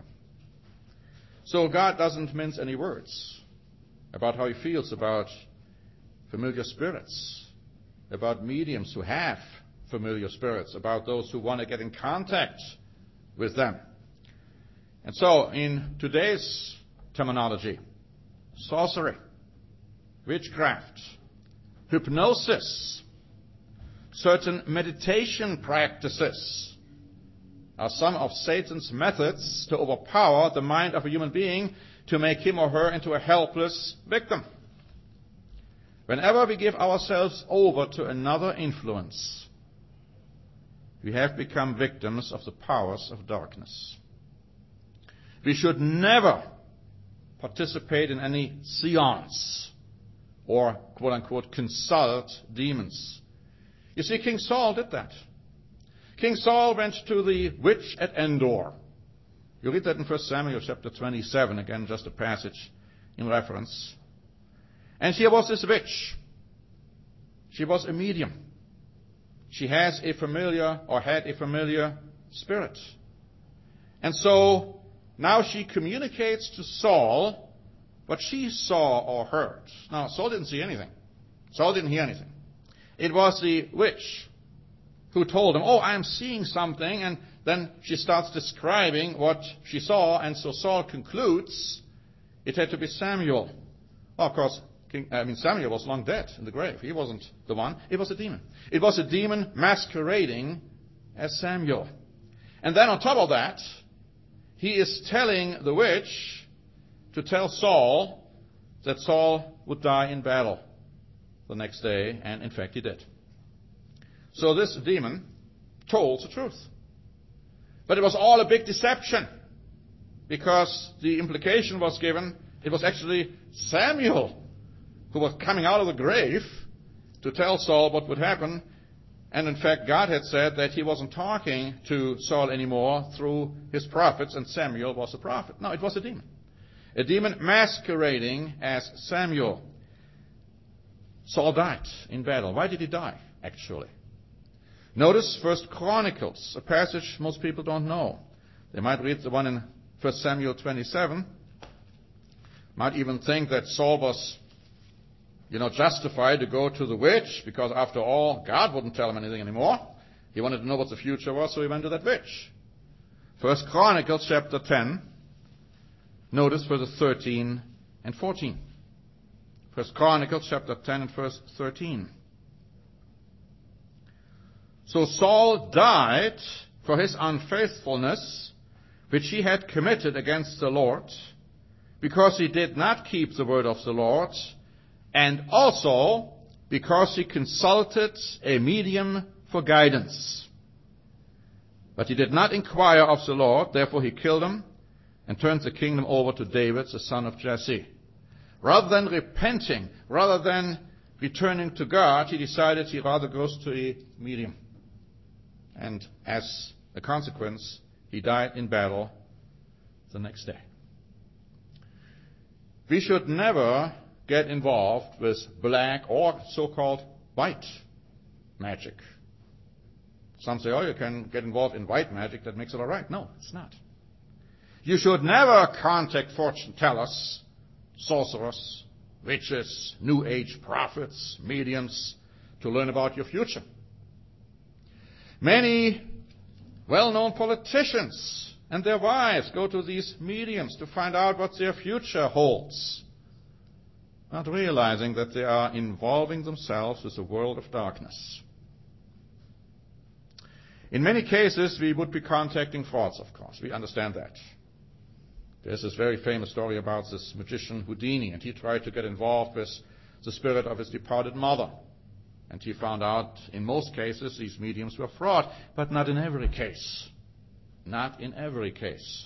So God doesn't mince any words about how he feels about familiar spirits, about mediums who have familiar spirits, about those who want to get in contact with them. And so, in today's terminology, sorcery, witchcraft, hypnosis, certain meditation practices are some of Satan's methods to overpower the mind of a human being to make him or her into a helpless victim. Whenever we give ourselves over to another influence, we have become victims of the powers of darkness. We should never participate in any seance or, quote-unquote, consult demons. You see, King Saul did that. King Saul went to the witch at Endor. You read that in First Samuel chapter twenty-seven, again, just a passage in reference. And here was this witch. She was a medium. She has a familiar, or had a familiar spirit. And so, now she communicates to Saul what she saw or heard. Now, Saul didn't see anything. Saul didn't hear anything. It was the witch who told him, oh, I'm seeing something, and then she starts describing what she saw, and so Saul concludes it had to be Samuel. Well, of course, King, I mean, Samuel was long dead in the grave. He wasn't the one. It was a demon. It was a demon masquerading as Samuel. And then on top of that, he is telling the witch to tell Saul that Saul would die in battle the next day, and in fact he did. So this demon told the truth. But it was all a big deception, because the implication was given it was actually Samuel who was coming out of the grave to tell Saul what would happen, And in fact, God had said that he wasn't talking to Saul anymore through his prophets, and Samuel was a prophet. No, it was a demon. A demon masquerading as Samuel. Saul died in battle. Why did he die, actually? Notice First Chronicles, a passage most people don't know. They might read the one in First Samuel twenty-seven. Might even think that Saul was, you know, justified to go to the witch, because after all, God wouldn't tell him anything anymore. He wanted to know what the future was, so he went to that witch. First Chronicles chapter ten. Notice verses thirteen and fourteen. First Chronicles chapter ten and verse thirteen. So Saul died for his unfaithfulness, which he had committed against the Lord, because he did not keep the word of the Lord, and also because he consulted a medium for guidance. But he did not inquire of the Lord, therefore he killed him and turned the kingdom over to David, the son of Jesse. Rather than repenting, rather than returning to God, he decided he rather goes to a medium. And as a consequence, he died in battle the next day. We should never get involved with black or so-called white magic. Some say, oh, you can get involved in white magic, that makes it all right. No, it's not. You should never contact fortune tellers, sorcerers, witches, New Age prophets, mediums, to learn about your future. Many well-known politicians and their wives go to these mediums to find out what their future holds, not realizing that they are involving themselves with a world of darkness. In many cases, we would be contacting frauds, of course. We understand that. There's this very famous story about this magician Houdini, and he tried to get involved with the spirit of his departed mother. And he found out in most cases these mediums were fraud, but not in every case. Not in every case.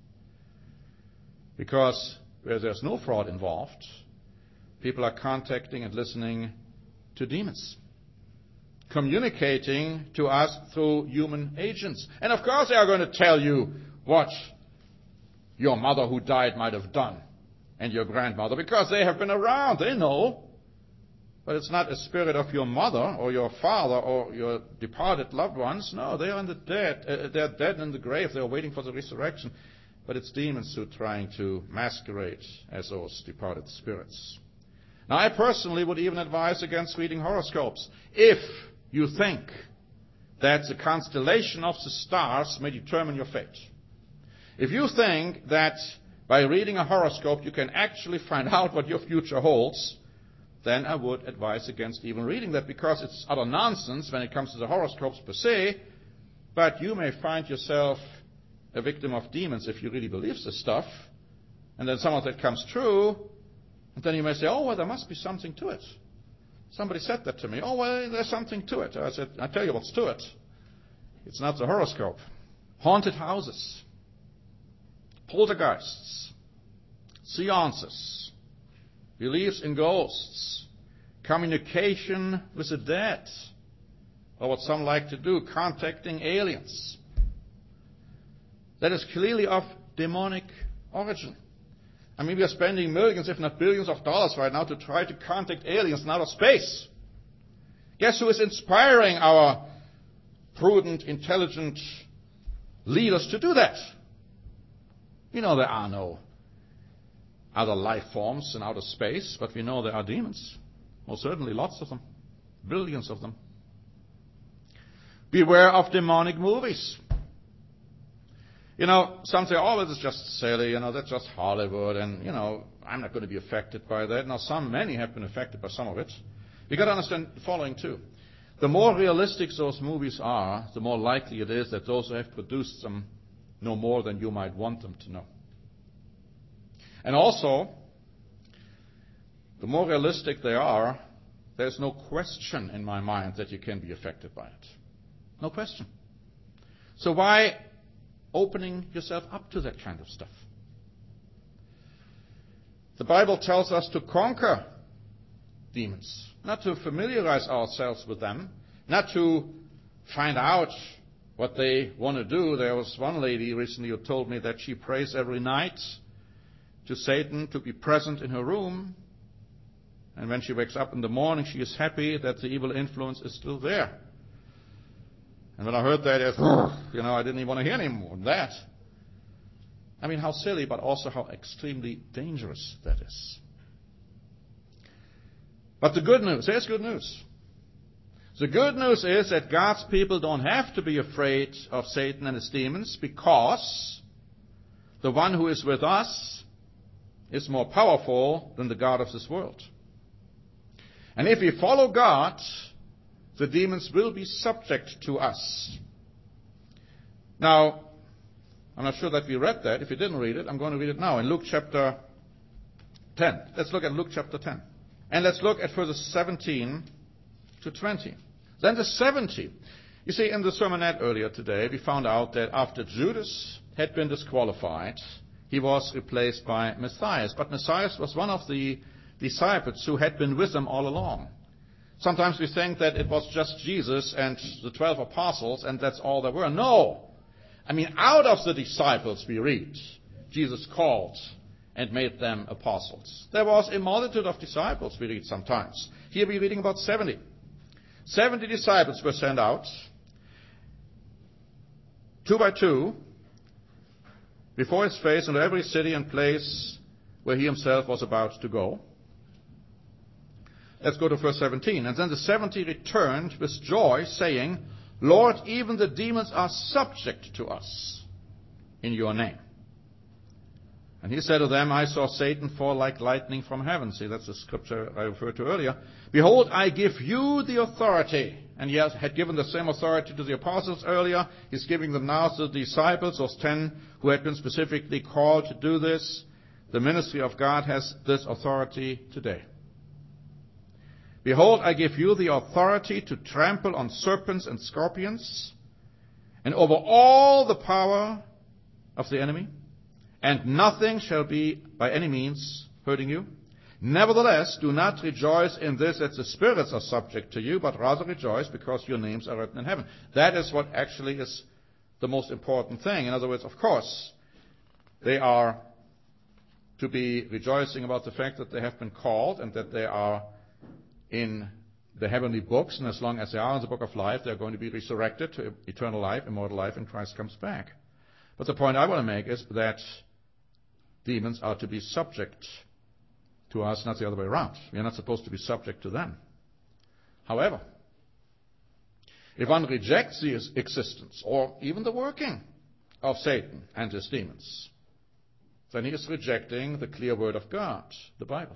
Because where there's no fraud involved, people are contacting and listening to demons, communicating to us through human agents. And of course they are going to tell you what your mother who died might have done, and your grandmother, because they have been around. They know. But it's not a spirit of your mother or your father or your departed loved ones. No, they are in the dead. Uh, they're dead in the grave. They're waiting for the resurrection. But it's demons who are trying to masquerade as those departed spirits. Now, I personally would even advise against reading horoscopes if you think that the constellation of the stars may determine your fate. If you think that by reading a horoscope you can actually find out what your future holds, then I would advise against even reading that, because it's utter nonsense when it comes to the horoscopes per se, but you may find yourself a victim of demons if you really believe this stuff, and then some of that comes true, and then you may say, oh, well, there must be something to it. Somebody said that to me. Oh, well, there's something to it. I said, I tell you what's to it. It's not the horoscope. Haunted houses, poltergeists, seances, beliefs in ghosts, communication with the dead, or what some like to do, contacting aliens. That is clearly of demonic origin. I mean, we are spending millions, if not billions of dollars right now to try to contact aliens in outer space. Guess who is inspiring our prudent, intelligent leaders to do that? You know, there are no other life forms in outer space, but we know there are demons. Well, certainly lots of them. Billions of them. Beware of demonic movies. You know, some say, oh, this is just silly, you know, that's just Hollywood, and, you know, I'm not going to be affected by that. Now, some, many have been affected by some of it. You've got to understand the following, too. The more realistic those movies are, the more likely it is that those who have produced them know more than you might want them to know. And also, the more realistic they are, there's no question in my mind that you can be affected by it. No question. So why opening yourself up to that kind of stuff? The Bible tells us to conquer demons, not to familiarize ourselves with them, not to find out what they want to do. There was one lady recently who told me that she prays every night to Satan to be present in her room. And when she wakes up in the morning, she is happy that the evil influence is still there. And when I heard that, I, you know, I didn't even want to hear any more than that. I mean, how silly, but also how extremely dangerous that is. But the good news, there's good news. The good news is that God's people don't have to be afraid of Satan and his demons, because the one who is with us is more powerful than the god of this world. And if we follow God, the demons will be subject to us. Now, I'm not sure that we read that. If you didn't read it, I'm going to read it now in Luke chapter ten. Let's look at Luke chapter ten. And let's look at verses seventeen to twenty. Then the seventy. You see, in the sermonette earlier today, we found out that after Judas had been disqualified, he was replaced by Matthias. But Matthias was one of the disciples who had been with them all along. Sometimes we think that it was just Jesus and the twelve apostles, and that's all there were. No! I mean, out of the disciples we read, Jesus called and made them apostles. There was a multitude of disciples, we read sometimes. Here we're reading about seventy. Seventy disciples were sent out, two by two, before his face into every city and place where he himself was about to go. Let's go to verse seventeen. And then the seventy returned with joy, saying, Lord, even the demons are subject to us in your name. And he said to them, I saw Satan fall like lightning from heaven. See, that's the scripture I referred to earlier. Behold, I give you the authority. And he had given the same authority to the apostles earlier. He's giving them now to the disciples, those ten who had been specifically called to do this. The ministry of God has this authority today. Behold, I give you the authority to trample on serpents and scorpions, and over all the power of the enemy, and nothing shall be by any means hurting you. Nevertheless, do not rejoice in this that the spirits are subject to you, but rather rejoice because your names are written in heaven. That is what actually is the most important thing. In other words, of course, they are to be rejoicing about the fact that they have been called and that they are in the heavenly books, and as long as they are in the book of life, they're going to be resurrected to eternal life, immortal life, and Christ comes back. But the point I want to make is that demons are to be subject to us, not the other way around. We are not supposed to be subject to them. However, if one rejects the existence or even the working of Satan and his demons, then he is rejecting the clear word of God, the Bible.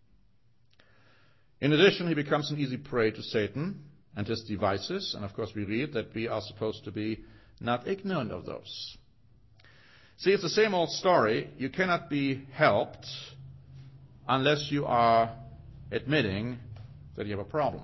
In addition, he becomes an easy prey to Satan and his devices, and of course we read that we are supposed to be not ignorant of those. See, it's the same old story. You cannot be helped unless you are admitting that you have a problem.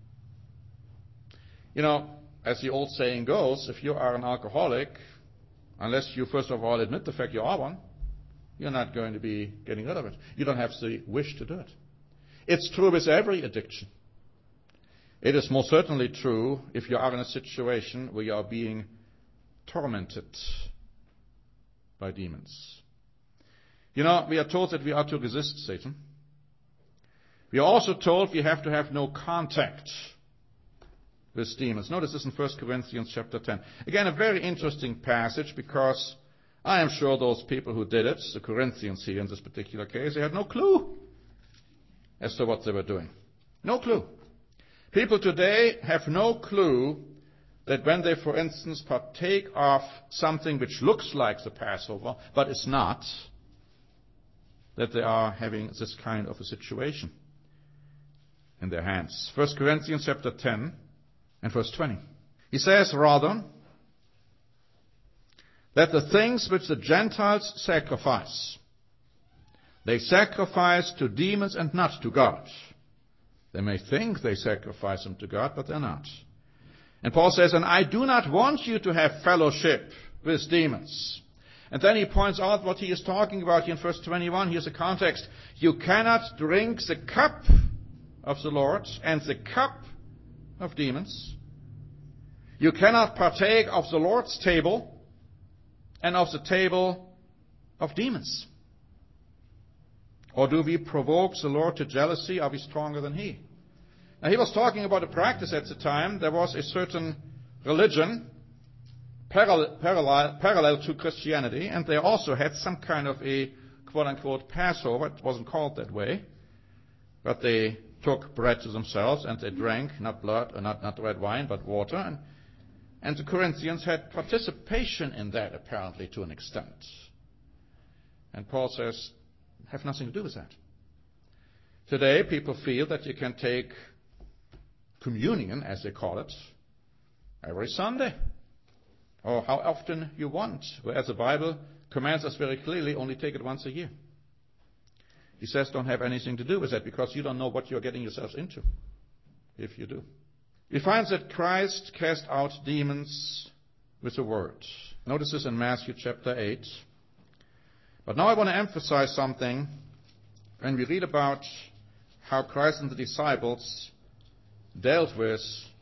You know, as the old saying goes, if you are an alcoholic, unless you first of all admit the fact you are one, you're not going to be getting rid of it. You don't have the wish to do it. It's true with every addiction. It is most certainly true if you are in a situation where you are being tormented by demons. You know, we are told that we are to resist Satan. We are also told we have to have no contact with demons. Notice this in First Corinthians chapter ten. Again, a very interesting passage, because I am sure those people who did it, the Corinthians here in this particular case, they had no clue as to what they were doing. No clue. People today have no clue that when they, for instance, partake of something which looks like the Passover, but is not, that they are having this kind of a situation in their hands. First Corinthians chapter ten and verse twenty. He says, rather, that the things which the Gentiles sacrifice, they sacrifice to demons and not to God. They may think they sacrifice them to God, but they're not. And Paul says, and I do not want you to have fellowship with demons. And then he points out what he is talking about here in verse twenty-one. Here's the context. You cannot drink the cup of the Lord and the cup of demons. You cannot partake of the Lord's table and of the table of demons. Or do we provoke the Lord to jealousy? Are we stronger than He? Now, he was talking about a practice at the time. There was a certain religion parallel, parallel, parallel to Christianity, and they also had some kind of a quote-unquote Passover. It wasn't called that way, but they took bread to themselves and they drank not blood, or not, not red wine, but water. And, and the Corinthians had participation in that, apparently, to an extent. And Paul says, have nothing to do with that. Today, people feel that you can take communion, as they call it, every Sunday, or how often you want, whereas the Bible commands us very clearly, only take it once a year. He says don't have anything to do with that, because you don't know what you're getting yourselves into, if you do. We find that Christ cast out demons with a word. Notice this in Matthew chapter eight. But now I want to emphasize something when we read about how Christ and the disciples dealt with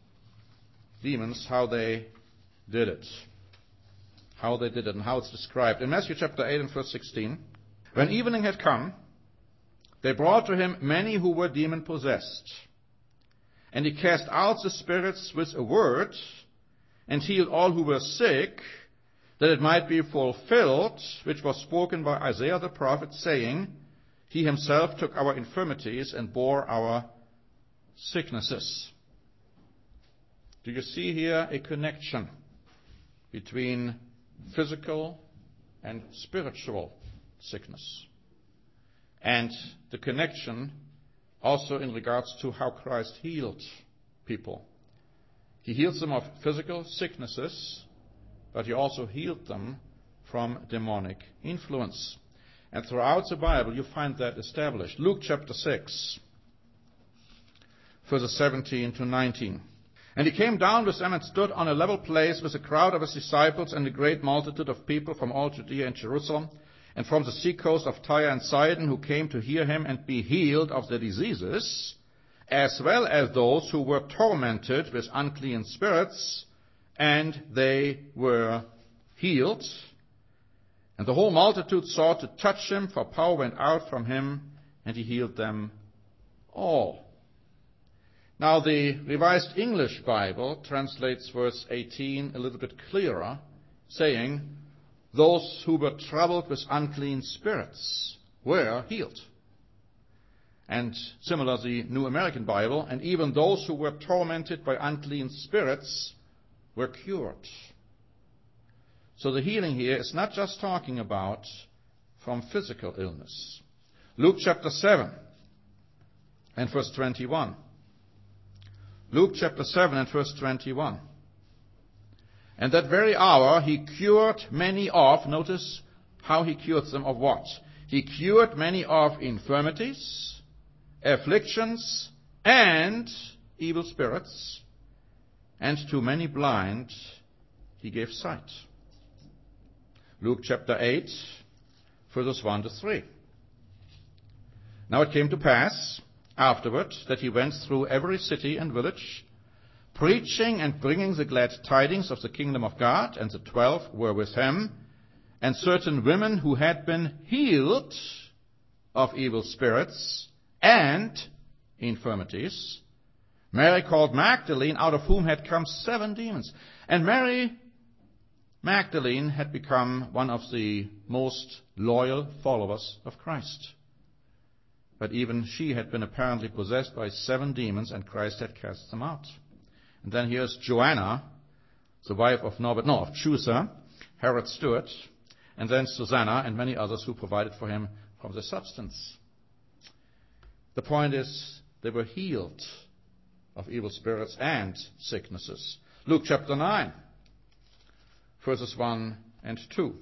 demons, how they did it. How they did it and how it's described. In Matthew chapter eight and verse sixteen, when evening had come, they brought to him many who were demon-possessed. And he cast out the spirits with a word, and healed all who were sick, that it might be fulfilled, which was spoken by Isaiah the prophet, saying, He himself took our infirmities and bore our sicknesses. Do you see here a connection between physical and spiritual sickness? And the connection also in regards to how Christ healed people. He healed them of physical sicknesses, but he also healed them from demonic influence. And throughout the Bible you find that established. Luke chapter six, verses seventeen to nineteen. And he came down with them and stood on a level place with a crowd of his disciples and a great multitude of people from all Judea and Jerusalem, and from the seacoast of Tyre and Sidon, who came to hear him and be healed of their diseases, as well as those who were tormented with unclean spirits, and they were healed. And the whole multitude sought to touch him, for power went out from him, and he healed them all. Now, the Revised English Bible translates verse eighteen a little bit clearer, saying, those who were troubled with unclean spirits were healed. And similar, the New American Bible, and even those who were tormented by unclean spirits were cured. So the healing here is not just talking about from physical illness. Luke chapter seven and verse twenty-one. Luke chapter seven and verse twenty-one. And that very hour he cured many of, notice how he cured them of what? He cured many of infirmities, afflictions, and evil spirits, and to many blind he gave sight. Luke chapter eight, verses one to three. Now it came to pass afterward that he went through every city and village, preaching and bringing the glad tidings of the kingdom of God, and the twelve were with him, and certain women who had been healed of evil spirits and infirmities. Mary called Magdalene, out of whom had come seven demons. And Mary Magdalene had become one of the most loyal followers of Christ. But even she had been apparently possessed by seven demons, and Christ had cast them out. And then here's Joanna, the wife of Norbert, no, of Chusa, Herod Stewart, and then Susanna and many others who provided for him from the substance. The point is, they were healed of evil spirits and sicknesses. Luke chapter nine, verses one and two.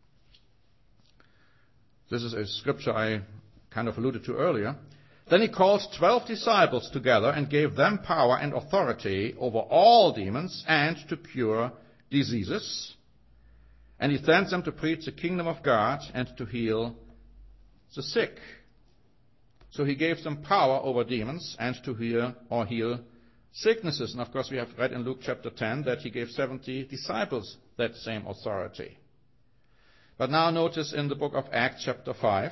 This is a scripture I kind of alluded to earlier. Then he called twelve disciples together and gave them power and authority over all demons and to cure diseases. And he sent them to preach the kingdom of God and to heal the sick. So he gave them power over demons and to heal or heal sicknesses. And of course we have read in Luke chapter ten that he gave seventy disciples that same authority. But now notice in the book of Acts chapter five,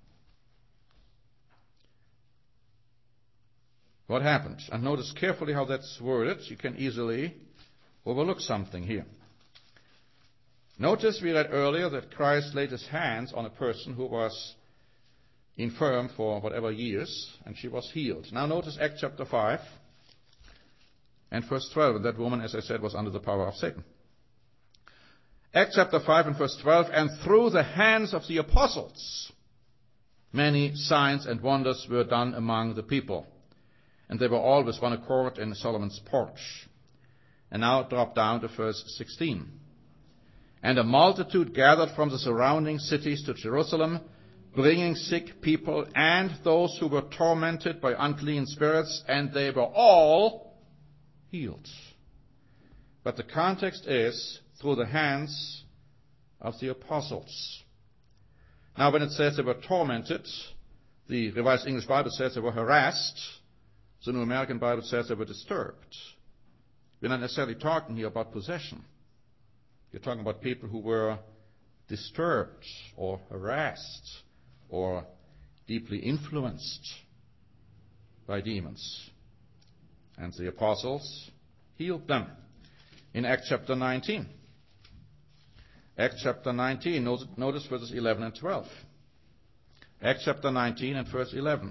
what happened. And notice carefully how that's worded. You can easily overlook something here. Notice we read earlier that Christ laid his hands on a person who was infirm for whatever years, and she was healed. Now notice Acts chapter five and verse twelve. And that woman, as I said, was under the power of Satan. Acts chapter five and verse twelve, and through the hands of the apostles many signs and wonders were done among the people. And they were all with one accord in Solomon's porch. And now drop down to verse sixteen. And a multitude gathered from the surrounding cities to Jerusalem, bringing sick people and those who were tormented by unclean spirits, and they were all healed. But the context is through the hands of the apostles. Now when it says they were tormented, the Revised English Bible says they were harassed. The New American Bible says they were disturbed. We're not necessarily talking here about possession. You're talking about people who were disturbed or harassed or deeply influenced by demons. And the apostles healed them. In Acts chapter nineteen. Acts chapter nineteen, notice verses eleven and twelve. Acts chapter nineteen and verse eleven.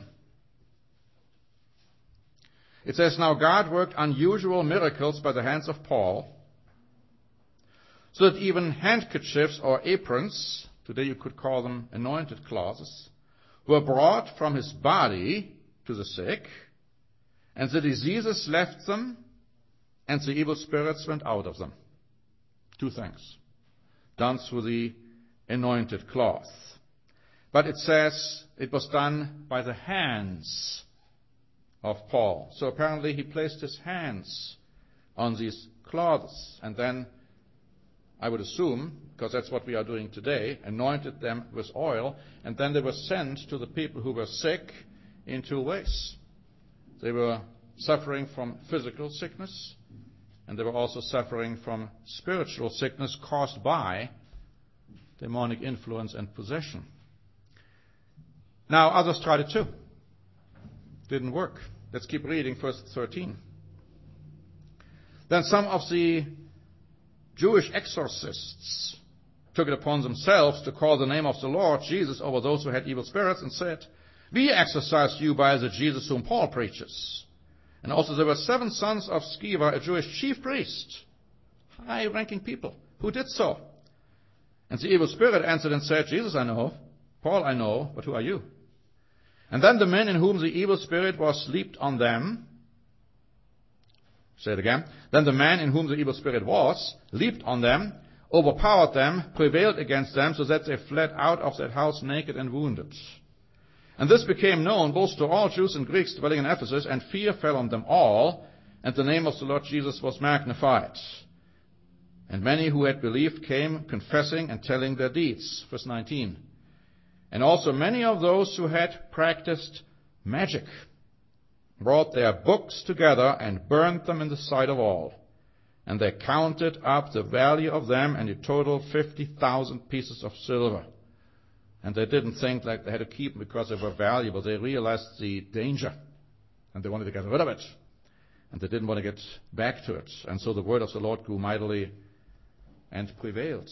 It says, now God worked unusual miracles by the hands of Paul, so that even handkerchiefs or aprons, today you could call them anointed cloths, were brought from his body to the sick, and the diseases left them, and the evil spirits went out of them. Two things. Done through the anointed cloth. But it says it was done by the hands of Paul. So apparently he placed his hands on these cloths, and then, I would assume, because that's what we are doing today, anointed them with oil, and then they were sent to the people who were sick in two ways. They were suffering from physical sickness, and they were also suffering from spiritual sickness caused by demonic influence and possession. Now, others tried it too. Didn't work. Let's keep reading verse thirteen. Then some of the Jewish exorcists took it upon themselves to call the name of the Lord Jesus over those who had evil spirits, and said, we exorcised you by the Jesus whom Paul preaches. And also there were seven sons of Sceva, a Jewish chief priest, high-ranking people, who did so. And the evil spirit answered and said, Jesus I know, Paul I know, but who are you? And then the men in whom the evil spirit was leaped on them. Say it again. Then the man in whom the evil spirit was leaped on them, overpowered them, prevailed against them, so that they fled out of that house naked and wounded. And this became known both to all Jews and Greeks dwelling in Ephesus, and fear fell on them all, and the name of the Lord Jesus was magnified. And many who had believed came confessing and telling their deeds. Verse nineteen. And also many of those who had practiced magic brought their books together and burned them in the sight of all. And they counted up the value of them, and in total fifty thousand pieces of silver. And they didn't think like they had to keep them because they were valuable. They realized the danger, and they wanted to get rid of it. And they didn't want to get back to it. And so the word of the Lord grew mightily and prevailed.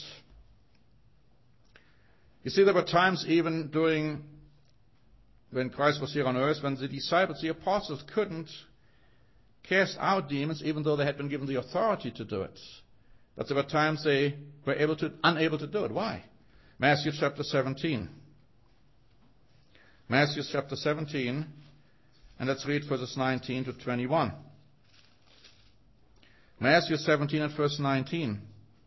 You see, there were times even during, when Christ was here on earth, when the disciples, the apostles, couldn't cast out demons, even though they had been given the authority to do it. But there were times they were able to, unable to do it. Why? Matthew chapter seventeen. Matthew chapter seventeen, and let's read verses nineteen to twenty-one. Matthew seventeen and verse nineteen.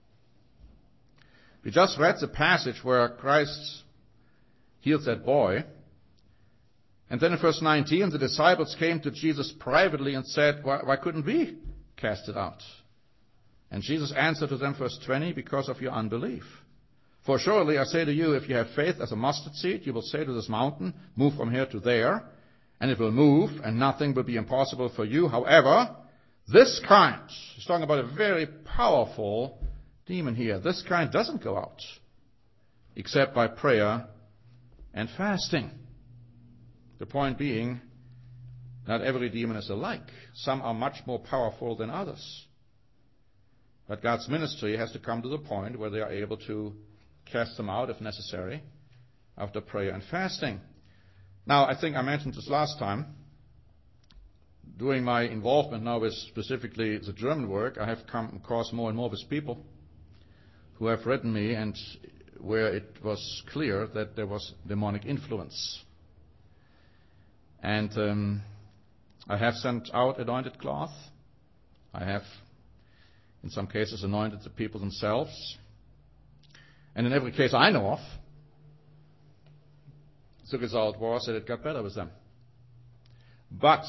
We just read the passage where Christ healed that boy. And then in verse nineteen, the disciples came to Jesus privately and said, why, why couldn't we cast it out? And Jesus answered to them, verse twenty, because of your unbelief. For surely I say to you, if you have faith as a mustard seed, you will say to this mountain, move from here to there, and it will move, and nothing will be impossible for you. However, This kind, he's talking about a very powerful demon here, this kind doesn't go out except by prayer and fasting. The point being, not every demon is alike. Some are much more powerful than others. But God's ministry has to come to the point where they are able to cast them out, if necessary, after prayer and fasting. Now, I think I mentioned this last time. During my involvement now with specifically the German work, I have come across more and more with people who have written me and where it was clear that there was demonic influence. And um, I have sent out anointed cloth. I have, in some cases, anointed the people themselves. And in every case I know of, the result was that it got better with them. But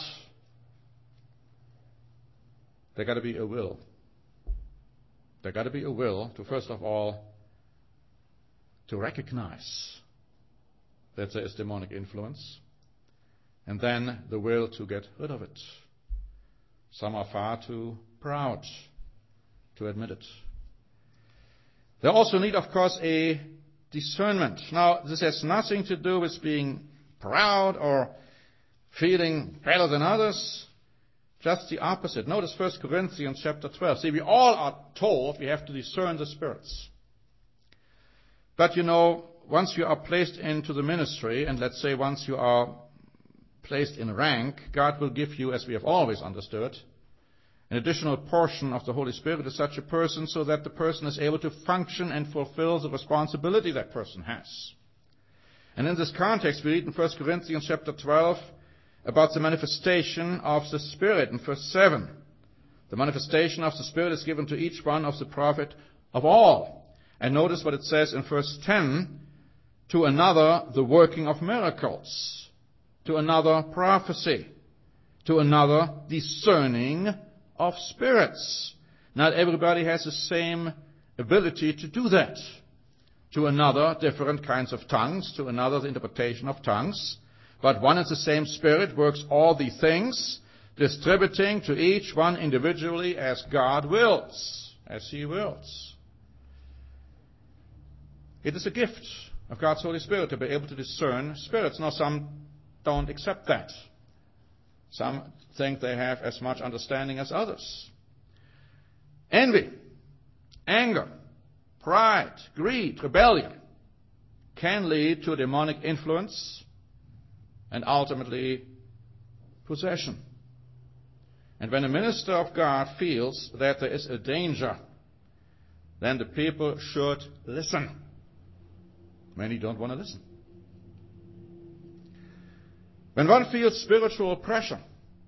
there got to be a will. There got to be a will to, first of all, to recognize that there is demonic influence, and then the will to get rid of it. Some are far too proud to admit it. They also need, of course, a discernment. Now, this has nothing to do with being proud or feeling better than others. Just the opposite. Notice First Corinthians chapter twelve. See, we all are told we have to discern the spirits. But you know, once you are placed into the ministry, and let's say once you are placed in rank, God will give you, as we have always understood, an additional portion of the Holy Spirit to such a person so that the person is able to function and fulfill the responsibility that person has. And in this context, we read in First Corinthians chapter twelve about the manifestation of the Spirit in verse seven. The manifestation of the Spirit is given to each one of the prophet of all. And notice what it says in verse ten, to another the working of miracles, to another prophecy, to another discerning of spirits. Not everybody has the same ability to do that. To another, different kinds of tongues, to another, the interpretation of tongues. But one and the same Spirit works all these things, distributing to each one individually as God wills, as He wills. It is a gift of God's Holy Spirit to be able to discern spirits. Now, some don't accept that. Some think they have as much understanding as others. Envy, anger, pride, greed, rebellion can lead to demonic influence and ultimately possession. And when a minister of God feels that there is a danger, then the people should listen. Many don't want to listen. When one feels spiritual pressure,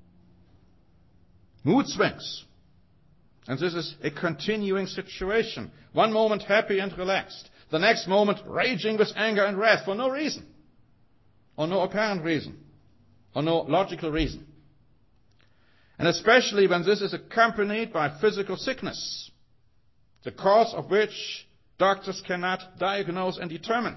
mood swings, and this is a continuing situation, one moment happy and relaxed, the next moment raging with anger and wrath for no reason, or no apparent reason, or no logical reason. And especially when this is accompanied by physical sickness, the cause of which doctors cannot diagnose and determine,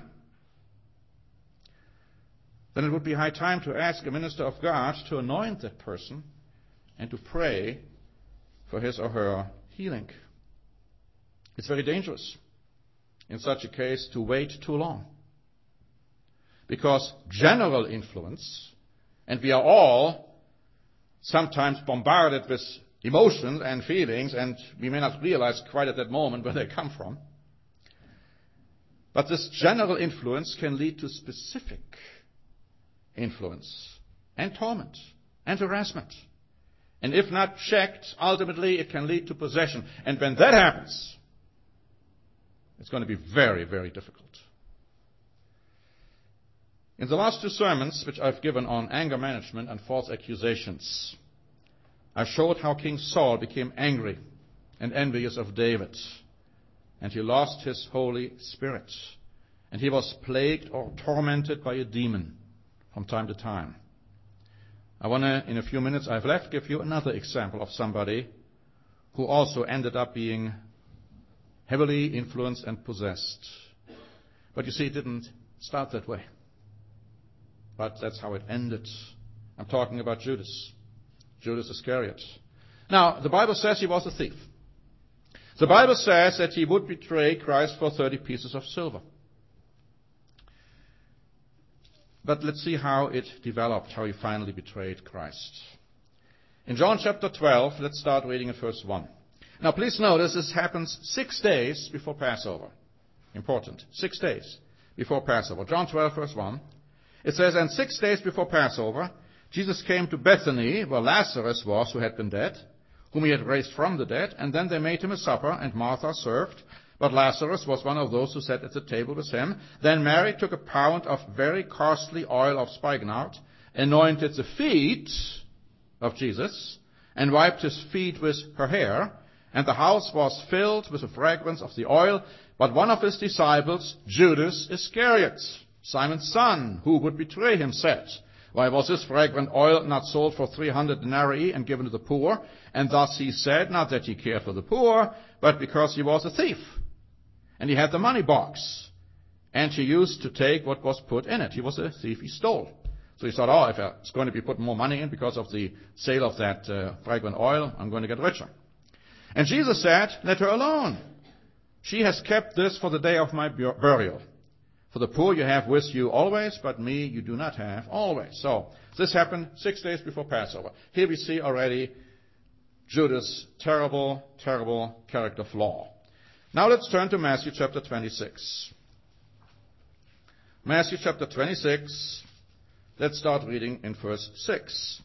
then it would be high time to ask a minister of God to anoint that person and to pray for his or her healing. It's very dangerous in such a case to wait too long. Because general influence, and we are all sometimes bombarded with emotions and feelings, and we may not realize quite at that moment where they come from. But this general influence can lead to specific influence and torment and harassment. And if not checked, ultimately it can lead to possession. And when that happens, it's going to be very, very difficult. In the last two sermons, which I've given on anger management and false accusations, I showed how King Saul became angry and envious of David, and he lost his Holy Spirit, and he was plagued or tormented by a demon from time to time. I want to, in a few minutes I've left, give you another example of somebody who also ended up being heavily influenced and possessed. But you see, it didn't start that way. But that's how it ended. I'm talking about Judas. Judas Iscariot. Now, the Bible says he was a thief. The Bible says that he would betray Christ for thirty pieces of silver. But let's see how it developed, how he finally betrayed Christ. In John chapter twelve, let's start reading at verse one. Now please notice this happens six days before Passover. Important. Six days before Passover. John twelve, verse one. It says, "And six days before Passover, Jesus came to Bethany, where Lazarus was, who had been dead, whom he had raised from the dead. And then they made him a supper, and Martha served. But Lazarus was one of those who sat at the table with him. Then Mary took a pound of very costly oil of spikenard, anointed the feet of Jesus, and wiped his feet with her hair. And the house was filled with the fragrance of the oil. But one of his disciples, Judas Iscariot, Simon's son, who would betray him, said, 'Why was this fragrant oil not sold for three hundred denarii and given to the poor?' And thus he said, not that he cared for the poor, but because he was a thief. And he had the money box, and he used to take what was put in it." He was a thief, he stole. So he thought, oh, if it's going to be put more money in because of the sale of that uh, fragrant oil, I'm going to get richer. And Jesus said, "Let her alone. She has kept this for the day of my burial. For the poor you have with you always, but me you do not have always." So this happened six days before Passover. Here we see already Judas' terrible, terrible character flaw. Now let's turn to Matthew chapter twenty-six. Matthew chapter twenty-six. Let's start reading in verse six.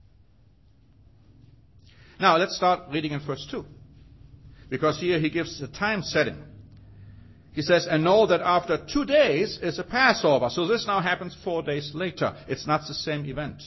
Now let's start reading in verse two. Because here he gives a time setting. He says, "And know that after two days is a Passover." So this now happens four days later. It's not the same event.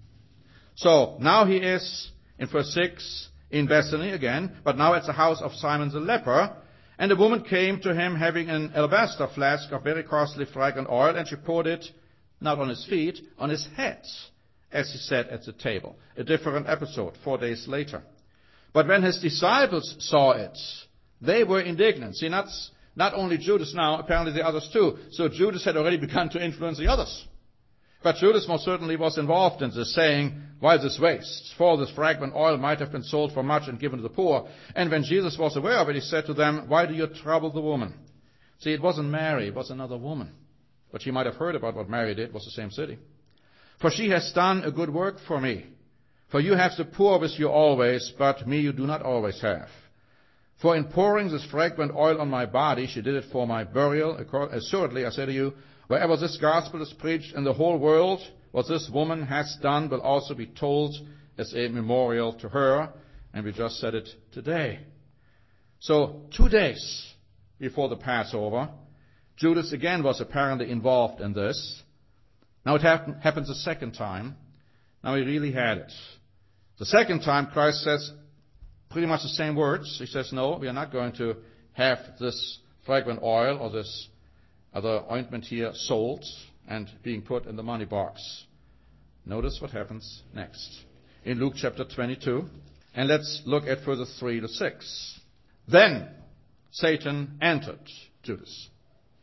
So now he is, in verse six, in Bethany again, but now at the house of Simon the leper. "And a woman came to him having an alabaster flask of very costly fragrant oil, and she poured it not on his feet, on his head, as he sat at the table." A different episode, four days later. "But when his disciples saw it, they were indignant." See, not, not only Judas now, apparently the others too. So Judas had already begun to influence the others. But Judas most certainly was involved in this, saying, "Why this waste? For this fragrant oil might have been sold for much and given to the poor." And when Jesus was aware of it, he said to them, "Why do you trouble the woman?" See, it wasn't Mary, it was another woman. But she might have heard about what Mary did, it was the same city. "For she has done a good work for me. For you have the poor with you always, but me you do not always have. For in pouring this fragrant oil on my body, she did it for my burial. Assuredly, I say to you, wherever this gospel is preached in the whole world, what this woman has done will also be told as a memorial to her." And we just said it today. So two days before the Passover, Judas again was apparently involved in this. Now it happen, happens a second time. Now he really had it. The second time Christ says pretty much the same words. He says, "No, we are not going to have this fragrant oil or this other ointment here sold and being put in the money box." Notice what happens next in Luke chapter twenty-two. And let's look at verses three to six. "Then Satan entered Judas,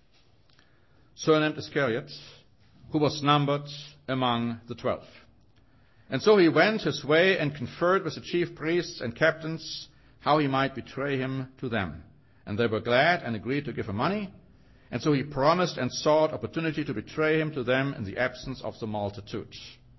surnamed Iscariot, who was numbered among the twelve. And so he went his way and conferred with the chief priests and captains how he might betray him to them. And they were glad and agreed to give him money. And so he promised and sought opportunity to betray him to them in the absence of the multitude."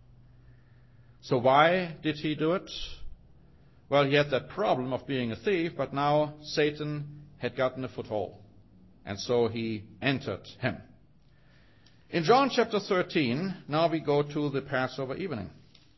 So why did he do it? Well, he had that problem of being a thief, but now Satan had gotten a foothold. And so he entered him. In John chapter thirteen, now we go to the Passover evening.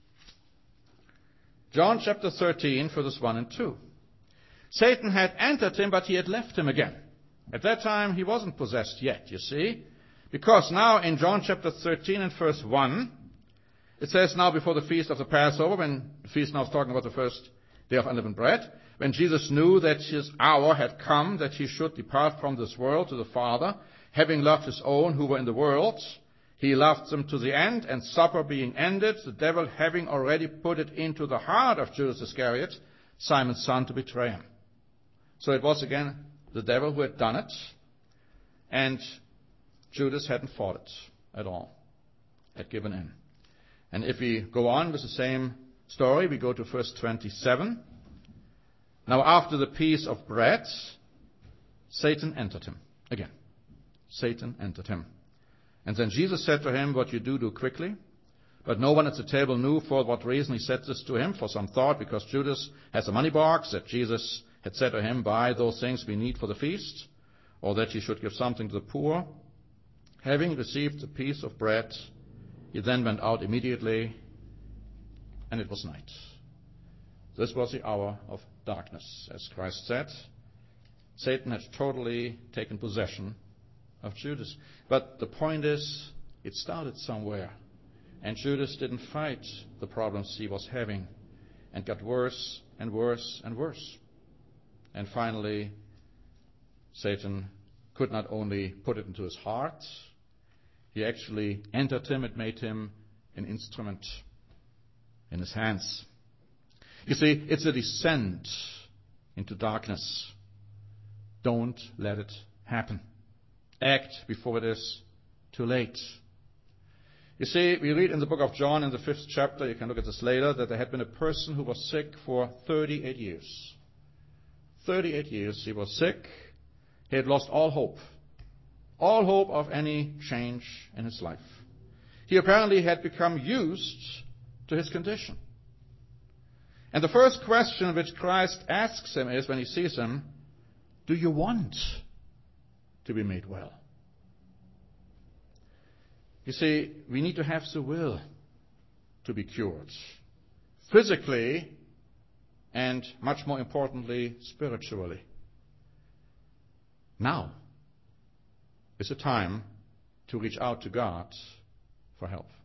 John chapter thirteen, verses one and two. Satan had entered him, but he had left him again. At that time, he wasn't possessed yet, you see. Because now in John chapter thirteen and verse one, it says, "Now before the feast of the Passover," when the feast now is talking about the first day of unleavened bread, "when Jesus knew that his hour had come, that he should depart from this world to the Father, having loved his own who were in the world, he loved them to the end, and supper being ended, the devil having already put it into the heart of Judas Iscariot, Simon's son, to betray him." So it was again the devil who had done it, and Judas hadn't fought it at all, had given in. And if we go on with the same story, we go to verse twenty-seven. Now after the piece of bread, Satan entered him again. Satan entered him. And then Jesus said to him, what you do, do quickly. But no one at the table knew for what reason he said this to him. For some thought, because Judas has a money box, that Jesus had said to him, buy those things we need for the feast, or that he should give something to the poor. Having received a piece of bread, he then went out immediately, and it was night. This was the hour of darkness, as Christ said. Satan had totally taken possession of Judas. But the point is, it started somewhere. And Judas didn't fight the problems he was having, and got worse and worse and worse. And finally, Satan could not only put it into his heart, he actually entered him and made him an instrument in his hands. You see, it's a descent into darkness. Don't let it happen. Act before it is too late. You see, we read in the book of John in the fifth chapter, you can look at this later, that there had been a person who was sick for thirty-eight years. thirty-eight years he was sick. He had lost all hope. All hope of any change in his life. He apparently had become used to his condition. And the first question which Christ asks him is, when he sees him, do you want to be made well? You see, we need to have the will to be cured. Physically, and much more importantly, spiritually. Now is the time to reach out to God for help.